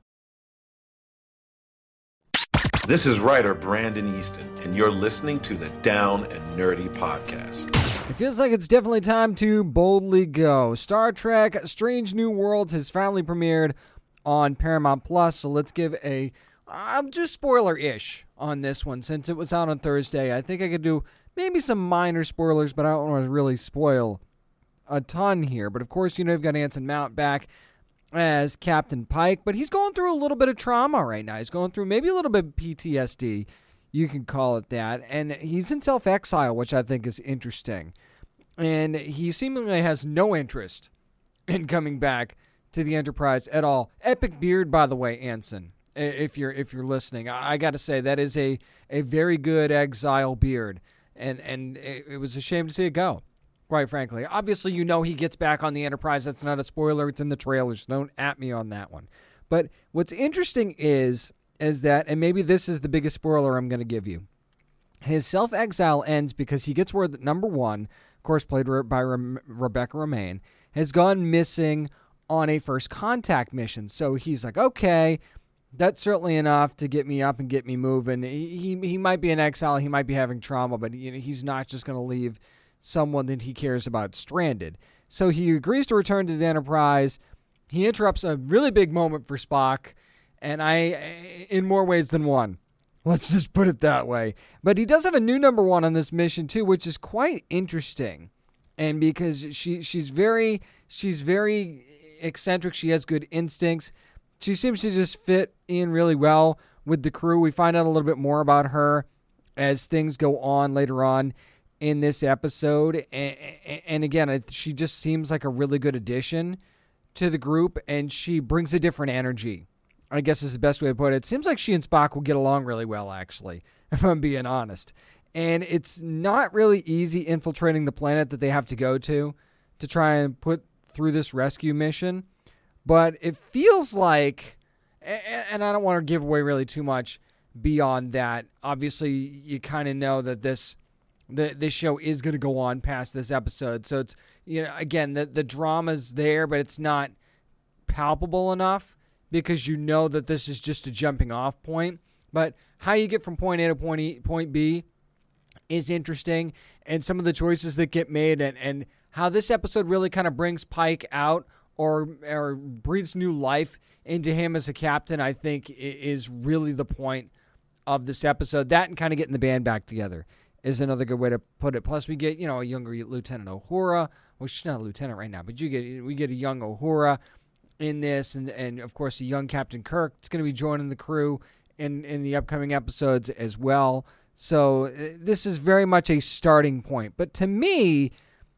Speaker 13: This is writer Brandon Easton, and you're listening to the Down and Nerdy Podcast.
Speaker 3: It feels like it's definitely time to boldly go. Star Trek Strange New Worlds has finally premiered on Paramount Plus, so let's give a, I'm just spoiler-ish on this one since it was out on Thursday. I think I could do maybe some minor spoilers, but I don't want to really spoil a ton here. But of course, you know, you've got Anson Mount back as Captain Pike, but he's going through a little bit of trauma right now. He's going through maybe a little bit of P T S D, you can call it that, and he's in self-exile, which I think is interesting. And he seemingly has no interest in coming back to the Enterprise at all. Epic beard, by the way, Anson, if you're if you're listening. I, I got to say, that is a, a very good exile beard, and, and it, it was a shame to see it go. Quite frankly. Obviously, you know he gets back on the Enterprise. That's not a spoiler. It's in the trailers. Don't at me on that one. But what's interesting is, is that, and maybe this is the biggest spoiler I'm going to give you, his self-exile ends because he gets word that number one, of course played by Re- Rebecca Romijn, has gone missing on a first contact mission. So he's like, okay, that's certainly enough to get me up and get me moving. He he, he might be in exile. He might be having trauma, but you know, he's not just going to leave someone that he cares about stranded. So he agrees to return to the Enterprise. He interrupts a really big moment for Spock, and I, in more ways than one. Let's just put it that way. But he does have a new number one on this mission too, which is quite interesting. And because she she's very she's very eccentric, she has good instincts. She seems to just fit in really well with the crew. We find out a little bit more about her as things go on later on in this episode, and, and again, she just seems like a really good addition to the group, and she brings a different energy, I guess is the best way to put it. It seems like she and Spock will get along really well, actually, if I'm being honest. And it's not really easy infiltrating the planet that they have to go to to try and put through this rescue mission, but it feels like, and I don't want to give away really too much beyond that. Obviously, you kind of know that this The this show is going to go on past this episode. So it's, you know, again, the, the drama's there, but it's not palpable enough because you know that this is just a jumping off point. But how you get from point A to point, e, point B is interesting, and some of the choices that get made, and, and how this episode really kind of brings Pike out or or breathes new life into him as a captain, I think is really the point of this episode. That and kind of getting the band back together is another good way to put it. Plus, we get, you know, a younger Lieutenant Uhura. Well, she's not a lieutenant right now, but you get we get a young Uhura in this, and, and of course, a young Captain Kirk. It's going to be joining the crew in, in the upcoming episodes as well. So uh, this is very much a starting point. But to me,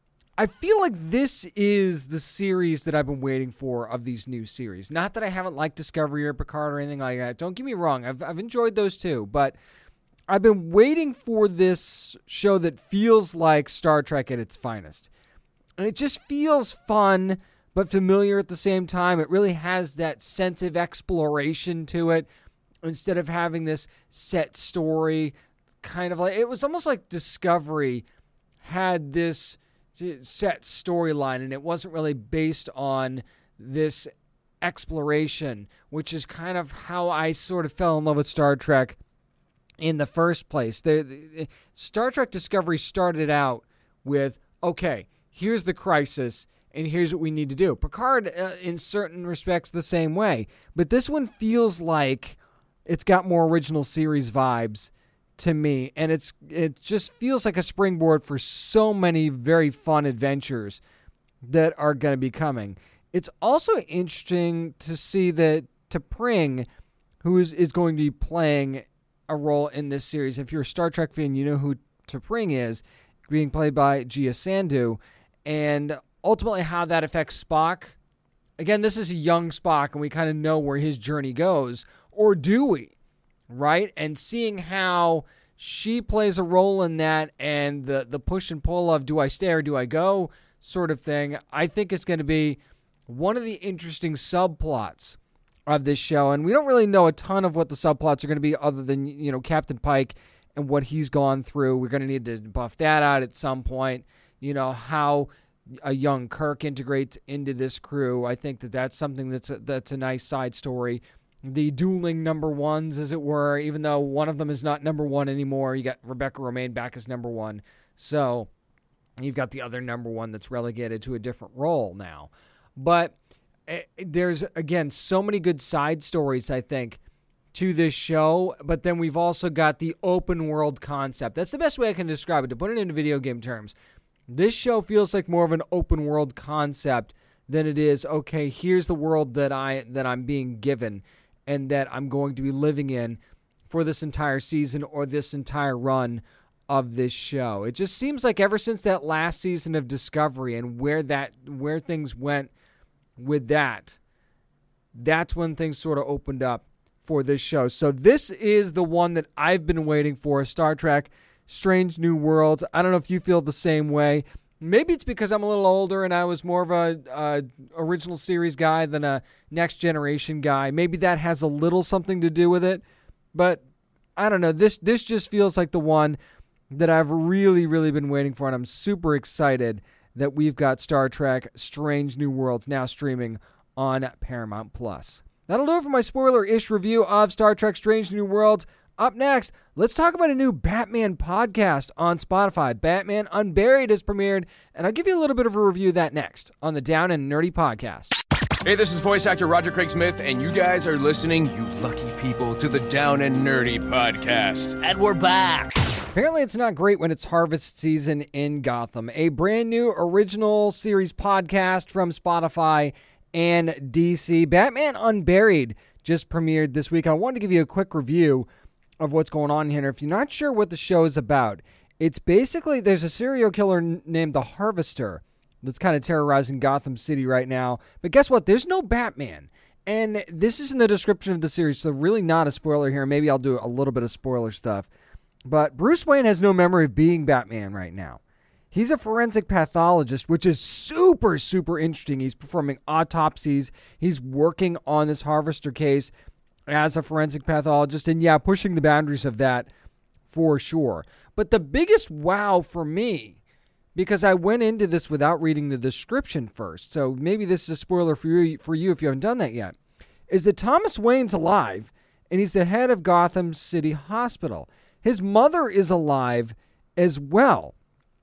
Speaker 3: I feel like this is the series that I've been waiting for of these new series. Not that I haven't liked Discovery or Picard or anything like that. Don't get me wrong. I've I've enjoyed those too. But I've been waiting for this show that feels like Star Trek at its finest. And it just feels fun but familiar at the same time. It really has that sense of exploration to it instead of having this set story. Kind of like, it was almost like Discovery had this set storyline, and it wasn't really based on this exploration, which is kind of how I sort of fell in love with Star Trek in the first place. The, the Star Trek Discovery started out with, okay, here's the crisis, and here's what we need to do. Picard, uh, in certain respects, the same way, but this one feels like it's got more original series vibes to me, and it's it just feels like a springboard for so many very fun adventures that are going to be coming. It's also interesting to see that T'Pring, who is, is going to be playing a role in this series. If you're a Star Trek fan, you know who T'Pring is, being played by Gia Sandhu, and ultimately how that affects Spock. Again, this is a young Spock, and we kind of know where his journey goes, or do we? Right? And seeing how she plays a role in that, and the, the push and pull of do I stay or do I go sort of thing, I think is going to be one of the interesting subplots of this show. And we don't really know a ton of what the subplots are going to be other than, you know, Captain Pike and what he's gone through. We're going to need to buff that out at some point. You know, how a young Kirk integrates into this crew. I think that that's something that's a, that's a nice side story. The dueling number ones, as it were, even though one of them is not number one anymore. You got Rebecca Romijn back as number one. So you've got the other number one that's relegated to a different role now. But uh, there's, again, so many good side stories, I think, to this show. But then we've also got the open world concept. That's the best way I can describe it. To put it into video game terms, this show feels like more of an open world concept than it is, okay, here's the world that, I, that I'm being given and that I'm going to be living in for this entire season or this entire run of this show. It just seems like ever since that last season of Discovery and where that where things went with that, that's when things sort of opened up for this show. So this is the one that I've been waiting for, Star Trek Strange New Worlds. I don't know if you feel the same way. Maybe it's because I'm a little older and I was more of a, a original series guy than a Next Generation guy. Maybe that has a little something to do with it. But I don't know. This this just feels like the one that I've really, really been waiting for. And I'm super excited that we've got Star Trek Strange New Worlds now streaming on Paramount Plus. That'll do it for my spoiler-ish review of Star Trek Strange New Worlds. Up next, let's talk about a new Batman podcast on Spotify. Batman Unburied has premiered, and I'll give you a little bit of a review of that next on the Down and Nerdy Podcast.
Speaker 14: Hey, this is voice actor Roger Craig Smith, and you guys are listening, you lucky people, to the Down and Nerdy Podcast. And we're back.
Speaker 3: Apparently it's not great when it's harvest season in Gotham. A brand new original series podcast from Spotify and D C. Batman Unburied just premiered this week. I wanted to give you a quick review of what's going on here. If you're not sure what the show is about, it's basically there's a serial killer n- named the Harvester that's kind of terrorizing Gotham City right now. But guess what? There's no Batman. And this is in the description of the series, so really not a spoiler here. Maybe I'll do a little bit of spoiler stuff. But Bruce Wayne has no memory of being Batman right now. He's a forensic pathologist, which is super, super interesting. He's performing autopsies. He's working on this Harvester case as a forensic pathologist, and yeah, pushing the boundaries of that for sure. But the biggest wow for me, because I went into this without reading the description first, so maybe this is a spoiler for you, for you if you haven't done that yet, is that Thomas Wayne's alive, and he's the head of Gotham City Hospital. His mother is alive as well.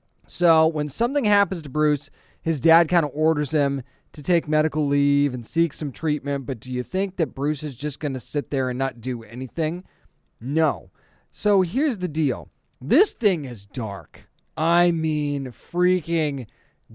Speaker 3: So when something happens to Bruce, his dad kind of orders him to take medical leave and seek some treatment. But do you think that Bruce is just going to sit there and not do anything? No. So here's the deal. This thing is dark. I mean, freaking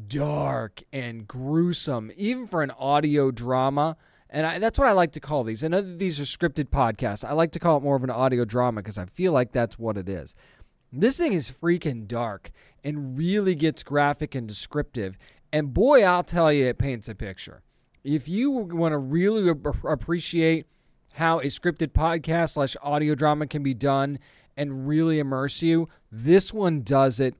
Speaker 3: dark and gruesome, even for an audio drama. And I, that's what I like to call these. I know that these are scripted podcasts. I like to call it more of an audio drama because I feel like that's what it is. This thing is freaking dark and really gets graphic and descriptive. And boy, I'll tell you, it paints a picture. If you want to really ap- appreciate how a scripted podcast slash audio drama can be done and really immerse you, this one does it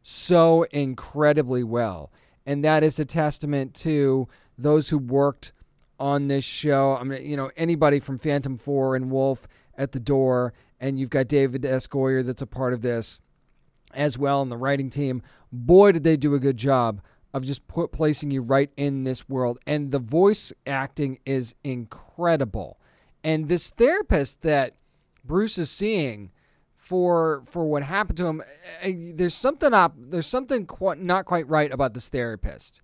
Speaker 3: so incredibly well. And that is a testament to those who worked on this show. I mean, you know, anybody from Phantom four and Wolf at the Door, and you've got David S. Goyer that's a part of this as well, and the writing team. Boy, did they do a good job of just put, placing you right in this world. And the voice acting is incredible. And this therapist that Bruce is seeing for for what happened to him, there's something up, there's something quite, not quite right about this therapist.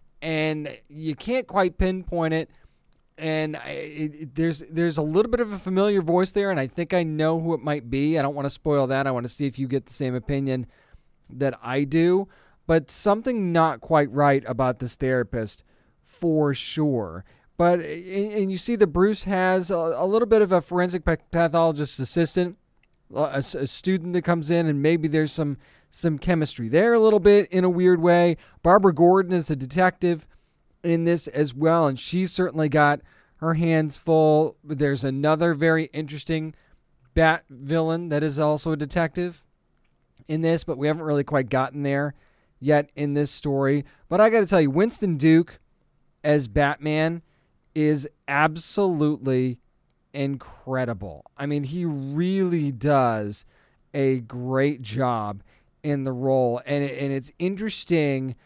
Speaker 3: And you can't quite pinpoint it. And I, it, it, there's there's a little bit of a familiar voice there, and I think I know who it might be. I don't want to spoil that. I want to see if you get the same opinion that I do. But something not quite right about this therapist for sure. But and, and you see that Bruce has a, a little bit of a forensic pathologist assistant, a, a student that comes in, and maybe there's some some chemistry there a little bit in a weird way. Barbara Gordon is a detective in this as well, and she's certainly got her hands full. There's another very interesting Bat villain that is also a detective in this, but we haven't really quite gotten there yet in this story. But I got to tell you, Winston Duke as Batman is absolutely incredible. I mean, he really does a great job in the role, and it, and it's interesting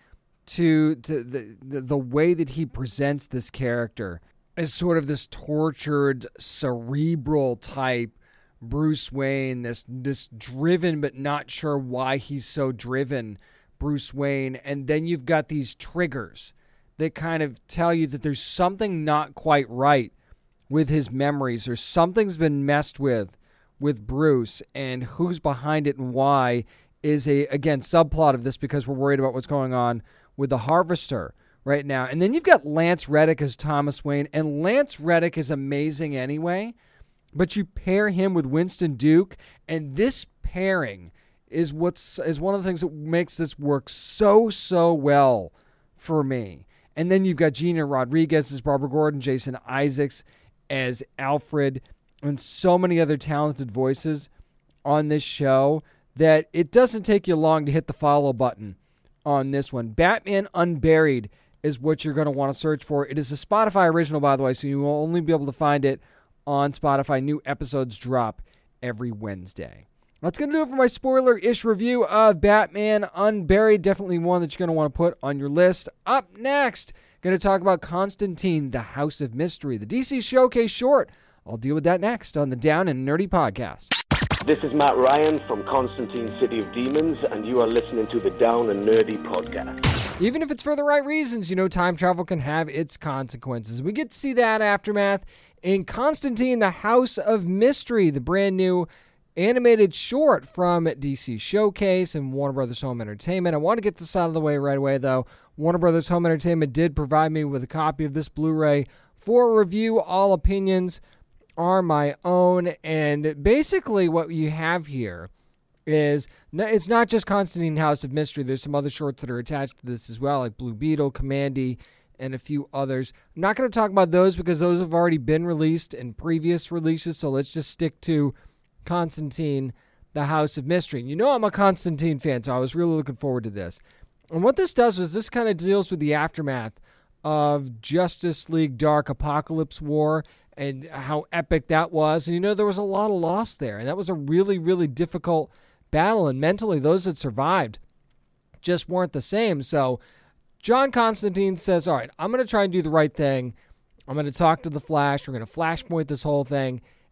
Speaker 3: to to the, the the way that he presents this character as sort of this tortured, cerebral type Bruce Wayne, this this driven but not sure why he's so driven Bruce Wayne, and then you've got these triggers that kind of tell you that there's something not quite right with his memories, or something's been messed with with Bruce, and who's behind it and why is a, again, subplot of this, because we're worried about what's going on with the Harvester right now. And then you've got Lance Reddick as Thomas Wayne, and Lance Reddick is amazing anyway, but you pair him with Winston Duke, and this pairing is what's is one of the things that makes this work so, so well for me. And then you've got Gina Rodriguez as Barbara Gordon, Jason Isaacs as Alfred, and so many other talented voices on this show that it doesn't take you long to hit the follow button on this one. Batman Unburied is what you're going to want to search for. It is a Spotify original, by the way, so you will only be able to find it on Spotify. New episodes drop every Wednesday. That's going to do it for my spoiler-ish review of Batman Unburied. Definitely one that you're going to want to put on your list. Up next, going to talk about Constantine, the House of Mystery, the D C Showcase short. I'll deal with that next on the Down and Nerdy Podcast.
Speaker 15: This is Matt Ryan from Constantine City of Demons, and you are listening to the Down and Nerdy Podcast.
Speaker 3: Even if it's for the right reasons, you know, time travel can have its consequences. We get to see that aftermath in Constantine, the House of Mystery, the brand new animated short from D C Showcase and Warner Brothers Home Entertainment. I want to get this out of the way right away, though. Warner Brothers Home Entertainment did provide me with a copy of this Blu-ray for review. All opinions are my own, and basically what you have here is, it's not just Constantine House of Mystery. There's some other shorts that are attached to this as well, like Blue Beetle, Commandy, and a few others. I'm not going to talk about those because those have already been released in previous releases, so let's just stick to Constantine, the House of Mystery. And you know I'm a Constantine fan, so I was really looking forward to this. And what this does is this kind of deals with the aftermath of Justice League Dark Apocalypse War and how epic that was. And you know, there was a lot of loss there, and that was a really, really difficult battle, and mentally those that survived just weren't the same. So John Constantine says, all right, I'm going to try and do the right thing. I'm going to talk to the Flash. We're going to flashpoint this whole thing,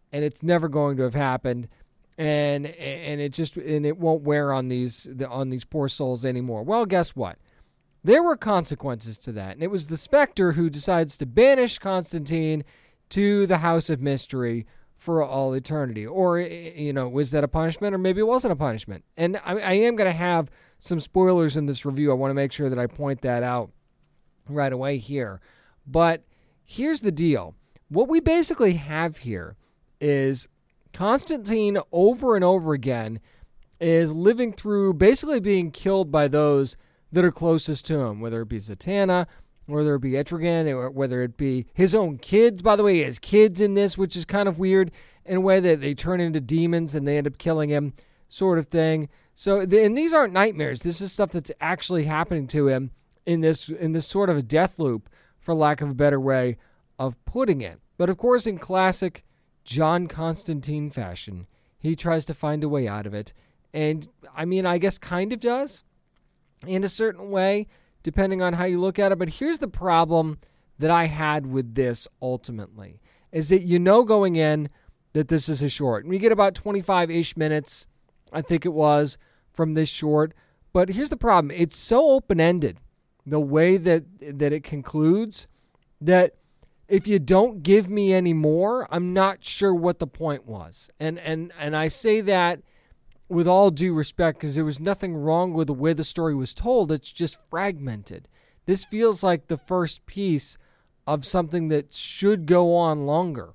Speaker 3: and it's never going to have happened. And and it just and it won't wear on these on these poor souls anymore. Well, guess what? There were consequences to that, and it was the Spectre who decides to banish Constantine to the House of Mystery for all eternity. Or, you know, was that a punishment, or maybe it wasn't a punishment? And I, I am going to have some spoilers in this review. I want to make sure that I point that out right away here. But here's the deal. What we basically have here is Constantine over and over again is living through basically being killed by those that are closest to him, whether it be Zatanna, whether it be Etrigan, or whether it be his own kids. By the way, he has kids in this, which is kind of weird in a way that they turn into demons and they end up killing him, sort of thing. So, and these aren't nightmares. This is stuff that's actually happening to him in this in this sort of a death loop, for lack of a better way of putting it. But of course, in classic John Constantine fashion, he tries to find a way out of it. And, I mean, I guess kind of does, in a certain way, depending on how you look at it. But here's the problem that I had with this ultimately, is that you know going in that this is a short. And we get about twenty-five-ish minutes, I think it was, from this short. But here's the problem. It's so open-ended, the way that that it concludes, that if you don't give me any more, I'm not sure what the point was. And and and I say that with all due respect, because there was nothing wrong with the way the story was told. It's just fragmented. This feels like the first piece of something that should go on longer.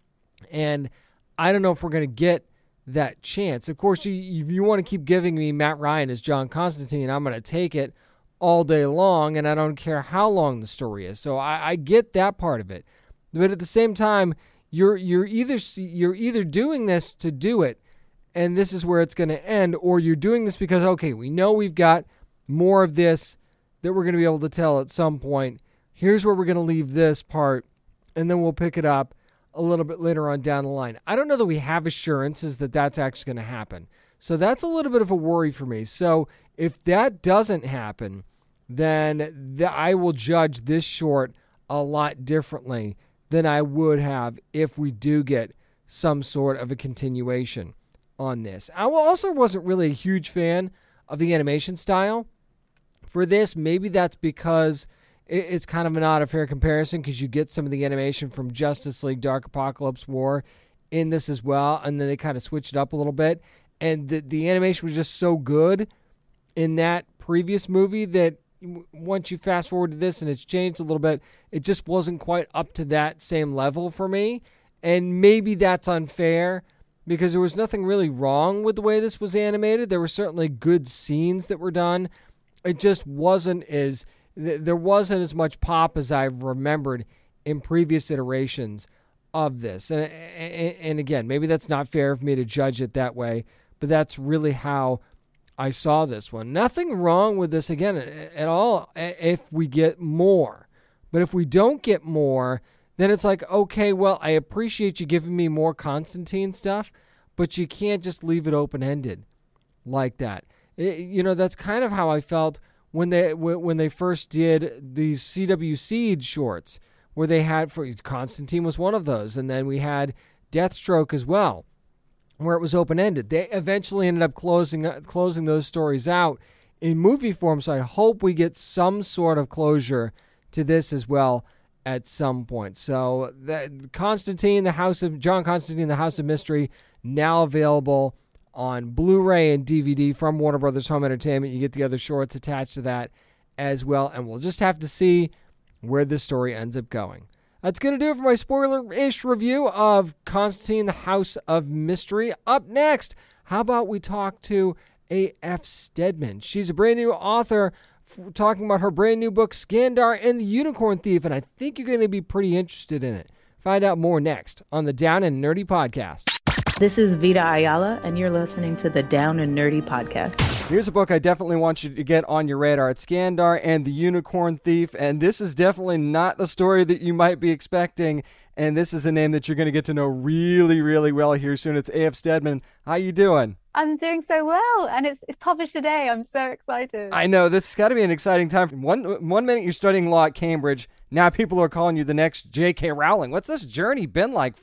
Speaker 3: And I don't know if we're going to get that chance. Of course, you, if you want to keep giving me Matt Ryan as John Constantine, I'm going to take it all day long, and I don't care how long the story is. So I, I get that part of it. But at the same time, you're you're either you're either doing this to do it, and this is where it's going to end, or you're doing this because, okay, we know we've got more of this that we're going to be able to tell at some point. Here's where we're going to leave this part, and then we'll pick it up a little bit later on down the line. I don't know that we have assurances that that's actually going to happen. So that's a little bit of a worry for me. So if that doesn't happen, then th- I will judge this short a lot differently than I would have if we do get some sort of a continuation on this. I also wasn't really a huge fan of the animation style for this. Maybe that's because it's kind of not a fair comparison, because you get some of the animation from Justice League Dark Apocalypse War in this as well, and then they kind of switched it up a little bit. And the, the animation was just so good in that previous movie that once you fast forward to this and it's changed a little bit, it just wasn't quite up to that same level for me. And maybe that's unfair, because there was nothing really wrong with the way this was animated. There were certainly good scenes that were done. It just wasn't as... There wasn't as much pop as I've remembered in previous iterations of this. And, and, and again, maybe that's not fair for me to judge it that way, but that's really how I saw this one. Nothing wrong with this, again, at all, if we get more. But if we don't get more, then it's like, okay, well, I appreciate you giving me more Constantine stuff, but you can't just leave it open-ended like that. It, you know, that's kind of how I felt when they when they first did these C W Seed shorts, where they had, for Constantine was one of those, and then we had Deathstroke as well, where it was open-ended. They eventually ended up closing closing those stories out in movie form, so I hope we get some sort of closure to this as well at some point. So the, Constantine, the House of John Constantine, the House of Mystery, now available on Blu-ray and D V D from Warner Brothers Home Entertainment. You get the other shorts attached to that as well, and we'll just have to see where this story ends up going. That's going to do it for my spoiler-ish review of Constantine, the House of Mystery. Up next, how about we talk to A F Stedman? She's a brand new author f- talking about her brand new book, Skandar and the Unicorn Thief, and I think you're going to be pretty interested in it. Find out more next on the Down and Nerdy Podcast.
Speaker 16: This is Vita Ayala, and you're listening to the Down and Nerdy Podcast.
Speaker 3: Here's a book I definitely want you to get on your radar. It's Skandar and the Unicorn Thief, and this is definitely not the story that you might be expecting, and this is a name that you're going to get to know really, really well here soon. It's A F Stedman. How you doing?
Speaker 17: I'm doing so well, and it's it's published today. I'm so excited.
Speaker 3: I know, this has got to be an exciting time. One, one minute you're studying law at Cambridge, now people are calling you the next J K Rowling. What's this journey been like for you?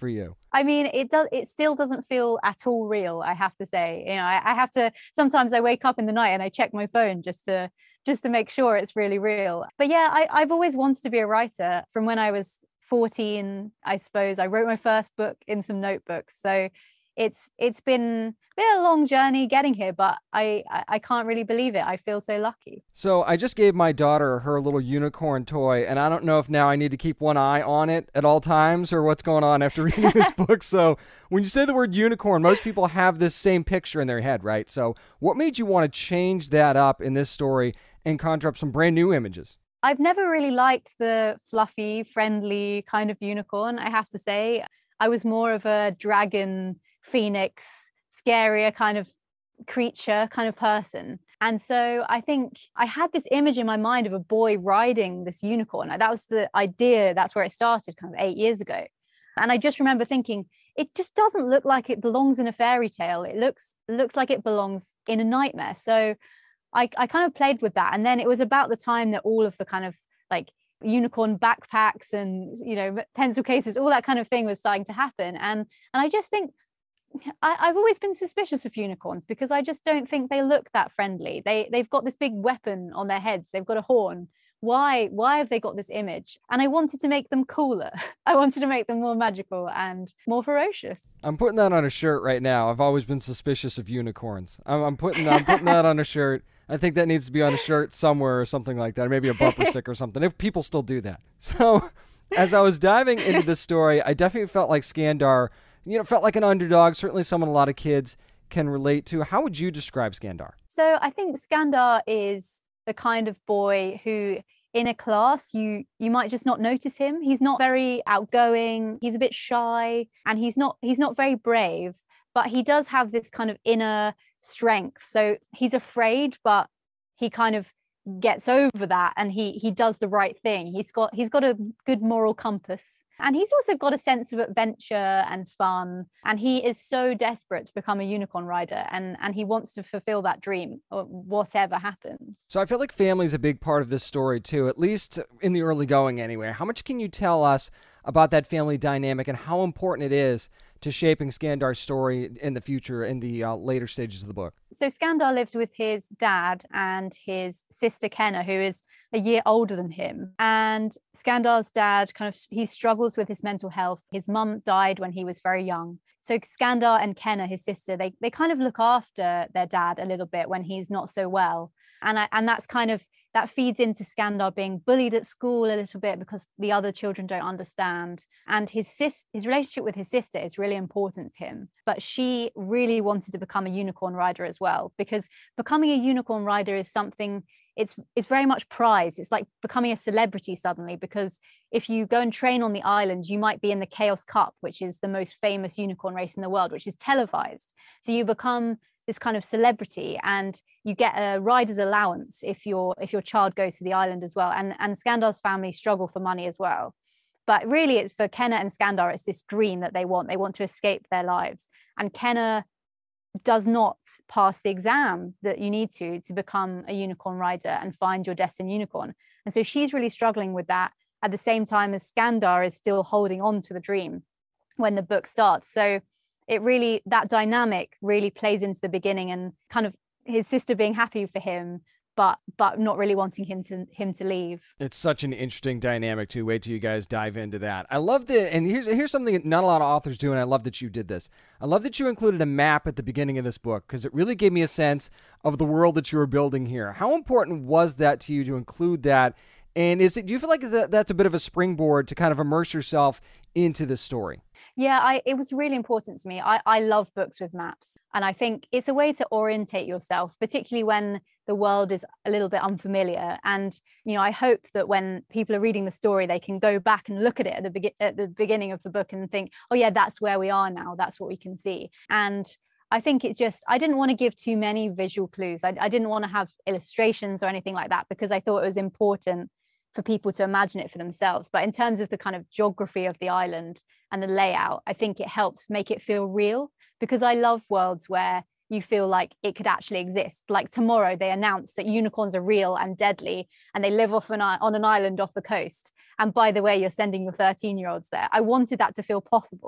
Speaker 17: I mean, it does. It still doesn't feel at all real, I have to say. You know, I, I have to. Sometimes I wake up in the night and I check my phone just to just to make sure it's really real. But yeah, I, I've always wanted to be a writer from when I was fourteen. I suppose I wrote my first book in some notebooks. So it's it's been been a long journey getting here, but I I can't really believe it. I feel so lucky.
Speaker 3: So I just gave my daughter her little unicorn toy, and I don't know if now I need to keep one eye on it at all times or what's going on after reading this book. So when you say the word unicorn, most people have this same picture in their head, right? So what made you want to change that up in this story and conjure up some brand new images?
Speaker 17: I've never really liked the fluffy, friendly kind of unicorn, I have to say. I was more of a dragon, phoenix, scarier kind of creature kind of person. And so I think I had this image in my mind of a boy riding this unicorn. That was the idea. That's where it started kind of eight years ago. And I just remember thinking, it just doesn't look like it belongs in a fairy tale. It looks looks like it belongs in a nightmare. So I, I kind of played with that. And then it was about the time that all of the kind of like unicorn backpacks and, you know, pencil cases, all that kind of thing was starting to happen. And and I just think I, I've always been suspicious of unicorns because I just don't think they look that friendly. They they've got this big weapon on their heads. They've got a horn. Why why have they got this image? And I wanted to make them cooler. I wanted to make them more magical and more ferocious.
Speaker 3: I'm putting that on a shirt right now. I've always been suspicious of unicorns. I'm, I'm putting I'm putting that on a shirt. I think that needs to be on a shirt somewhere or something like that, or maybe a bumper sticker or something, if people still do that. So as I was diving into this story, I definitely felt like Skandar, you know, felt like an underdog, certainly someone a lot of kids can relate to. How would you describe Skandar?
Speaker 17: So I think Skandar is the kind of boy who in a class, you you might just not notice him. He's not very outgoing. He's a bit shy and he's not he's not very brave, but he does have this kind of inner strength. So he's afraid, but he kind of gets over that and he he does the right thing. He's got he's got a good moral compass, and he's also got a sense of adventure and fun, and he is so desperate to become a unicorn rider, and and he wants to fulfill that dream or whatever happens.
Speaker 3: So I feel like family is a big part of this story too, at least in the early going anyway. How much can you tell us about that family dynamic and how important it is to shaping Skandar's story in the future, in the uh, later stages of the book?
Speaker 17: So Skandar lives with his dad and his sister Kenna, who is a year older than him. And Skandar's dad kind of, he struggles with his mental health. His mum died when he was very young. So Skandar and Kenna, his sister, they they kind of look after their dad a little bit when he's not so well. And I, and that's kind of, that feeds into Skandar being bullied at school a little bit because the other children don't understand. And his sis, his relationship with his sister is really important to him. But she really wanted to become a unicorn rider as well, because becoming a unicorn rider is something, it's it's very much prized. It's like becoming a celebrity suddenly, because if you go and train on the island, you might be in the Chaos Cup, which is the most famous unicorn race in the world, which is televised. So you become this kind of celebrity, and you get a rider's allowance if your if your child goes to the island as well. And and Skandar's family struggle for money as well. But really, it's for Kenna and Skandar, it's this dream that they want. They want to escape their lives. And Kenna does not pass the exam that you need to to become a unicorn rider and find your destined unicorn. And so she's really struggling with that at the same time as Skandar is still holding on to the dream when the book starts. So it really, that dynamic really plays into the beginning, and kind of his sister being happy for him, but but not really wanting him to him to leave.
Speaker 3: It's such an interesting dynamic too. Wait till you guys dive into that. I love that, and here's here's something that not a lot of authors do, and I love that you did this. I love that you included a map at the beginning of this book, because it really gave me a sense of the world that you were building here. How important was that to you to include that? And is it, do you feel like that, that's a bit of a springboard to kind of immerse yourself into this story?
Speaker 17: Yeah, I, it was really important to me. I, I love books with maps. And I think it's a way to orientate yourself, particularly when the world is a little bit unfamiliar. And, you know, I hope that when people are reading the story, they can go back and look at it at the, be- at the beginning of the book and think, oh, yeah, that's where we are now. That's what we can see. And I think it's just, I didn't want to give too many visual clues. I, I didn't want to have illustrations or anything like that, because I thought it was important for people to imagine it for themselves. But in terms of the kind of geography of the island and the layout, I think it helps make it feel real, because I love worlds where you feel like it could actually exist. Like tomorrow they announce that unicorns are real and deadly, and they live off an, on an island off the coast. And by the way, you're sending your thirteen year olds there. I wanted that to feel possible.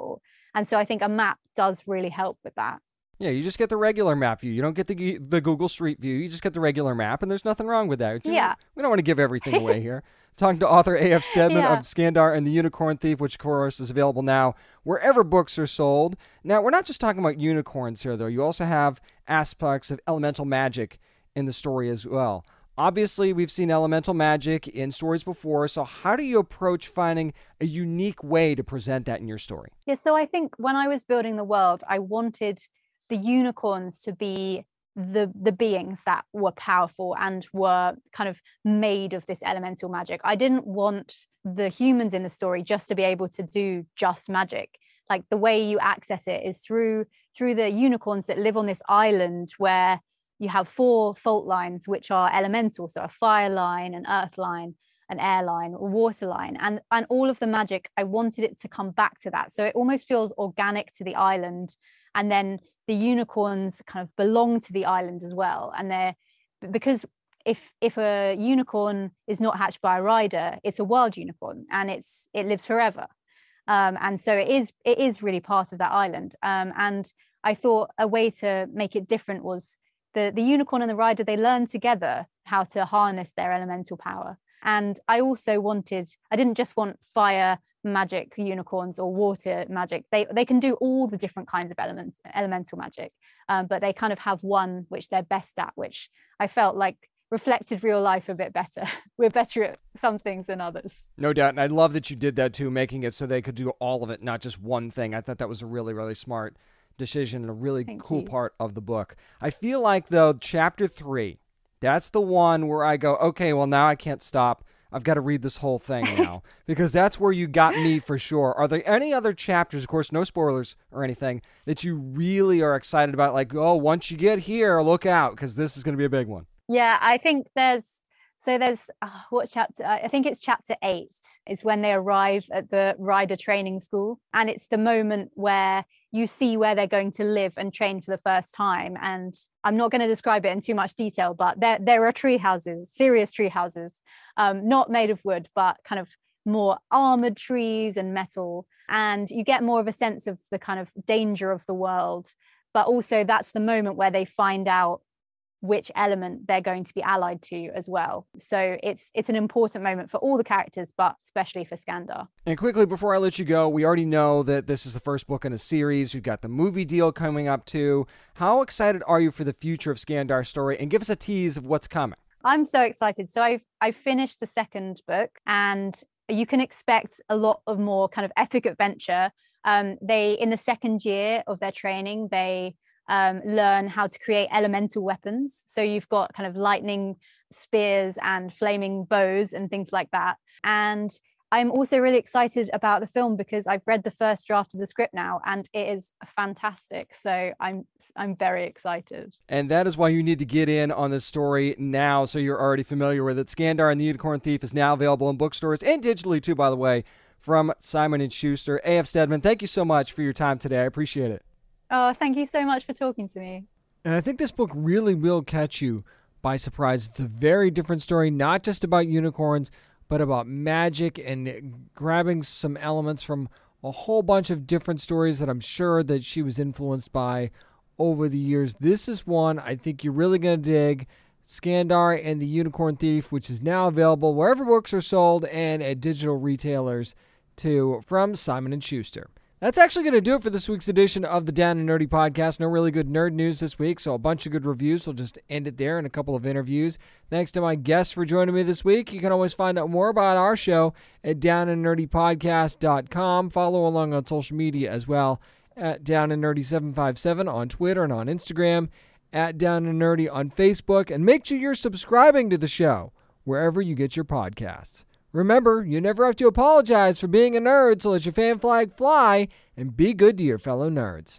Speaker 17: And so I think a map does really help with that.
Speaker 3: Yeah, you just get the regular map view. You don't get the the Google Street View. You just get the regular map, and there's nothing wrong with that. You,
Speaker 17: yeah.
Speaker 3: We don't want to give everything away here. Talking to author A F Stedman
Speaker 17: yeah.
Speaker 3: of Skandar and the Unicorn Thief, which, of course, is available now wherever books are sold. Now, we're not just talking about unicorns here, though. You also have aspects of elemental magic in the story as well. Obviously, we've seen elemental magic in stories before, so how do you approach finding a unique way to present that in your story?
Speaker 17: Yeah, so I think when I was building the world, I wanted the unicorns to be the the beings that were powerful and were kind of made of this elemental magic. I didn't want the humans in the story just to be able to do just magic. Like the way you access it is through through the unicorns that live on this island where you have four fault lines, which are elemental. So a fire line, an earth line, an air line, a water line. And, and all of the magic, I wanted it to come back to that. So it almost feels organic to the island. And then the unicorns kind of belong to the island as well. And they're, because if if a unicorn is not hatched by a rider, it's a wild unicorn and it's it lives forever. Um, and so it is it is really part of that island. Um, and I thought a way to make it different was the, the unicorn and the rider, they learn together how to harness their elemental power. And I also wanted, I didn't just want fire magic unicorns or water magic. They they can do all the different kinds of elements, elemental magic, um, but they kind of have one which they're best at, which I felt like reflected real life a bit better. We're better at some things than others.
Speaker 3: No doubt, and I love that you did that too, making it so they could do all of it, not just one thing. I thought that was a really, really smart decision and a really
Speaker 17: Thank
Speaker 3: cool
Speaker 17: you.
Speaker 3: part of the book. I feel like, though, chapter three, that's the one where I go, okay, well, now I can't stop. I've got to read this whole thing now, because that's where you got me for sure. Are there any other chapters, of course, no spoilers or anything, that you really are excited about? Like, oh, once you get here, look out, because this is going to be a big one.
Speaker 17: Yeah, I think there's, so there's, oh, what chapter? I think it's chapter eight. It's when they arrive at the rider training school. And it's the moment where you see where they're going to live and train for the first time. And I'm not going to describe it in too much detail, but there, there are tree houses, serious tree houses, um, not made of wood, but kind of more armored trees and metal. And you get more of a sense of the kind of danger of the world. But also that's the moment where they find out which element they're going to be allied to as well. So it's it's an important moment for all the characters, but especially for Skandar.
Speaker 3: And quickly, before I let you go, we already know that this is the first book in a series. We've got the movie deal coming up too. How excited are you for the future of Skandar's story? And give us a tease of what's coming.
Speaker 17: I'm so excited. So I've, I've finished the second book, and you can expect a lot of more kind of epic adventure. Um, they, in the second year of their training, they Um, learn how to create elemental weapons. So you've got kind of lightning spears and flaming bows and things like that. And I'm also really excited about the film because I've read the first draft of the script now, and it is fantastic. So I'm I'm very excited.
Speaker 3: And that is why you need to get in on this story now, so you're already familiar with it. Skandar and the Unicorn Thief is now available in bookstores and digitally too, by the way, from Simon and Schuster. A F Stedman, thank you so much for your time today. I appreciate it.
Speaker 17: Oh, thank you so much for talking to me.
Speaker 3: And I think this book really will catch you by surprise. It's a very different story, not just about unicorns, but about magic and grabbing some elements from a whole bunch of different stories that I'm sure that she was influenced by over the years. This is one I think you're really going to dig. Skandar and the Unicorn Thief, which is now available wherever books are sold and at digital retailers too, from Simon and Schuster. That's actually going to do it for this week's edition of the Down and Nerdy Podcast. No really good nerd news this week, so a bunch of good reviews. We'll just end it there and a couple of interviews. Thanks to my guests for joining me this week. You can always find out more about our show at down and nerdy podcast dot com. Follow along on social media as well at down and nerdy seven five seven on Twitter and on Instagram, at Down and Nerdy on Facebook, and make sure you're subscribing to the show wherever you get your podcasts. Remember, you never have to apologize for being a nerd, so let your fan flag fly and be good to your fellow nerds.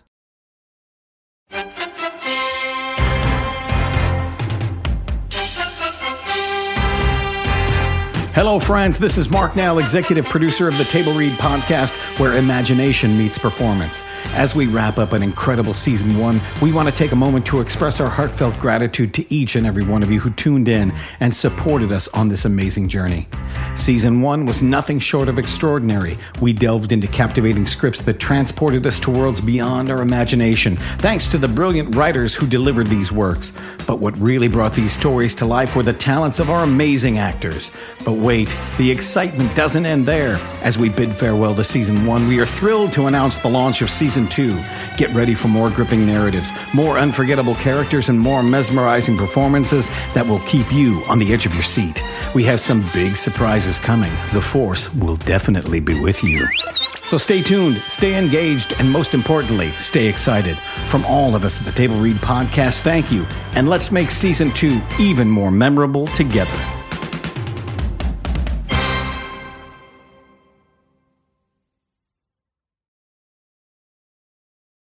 Speaker 18: Hello, friends. This is Mark Nell, executive producer of the Table Read Podcast. where imagination meets performance. As we wrap up an incredible season one, we want to take a moment to express our heartfelt gratitude to each and every one of you who tuned in and supported us on this amazing journey. Season one was nothing short of extraordinary. We delved into captivating scripts that transported us to worlds beyond our imagination, thanks to the brilliant writers who delivered these works. But what really brought these stories to life were the talents of our amazing actors. But wait, the excitement doesn't end there. As we bid farewell to season one, we are thrilled to announce the launch of season two. Get ready for more gripping narratives, more unforgettable characters, and more mesmerizing performances that will keep you on the edge of your seat. We have some big surprises coming. The Force will definitely be with you. So stay tuned, stay engaged, and most importantly, stay excited. From all of us at the Table Read Podcast, thank you, and let's make season two even more memorable together.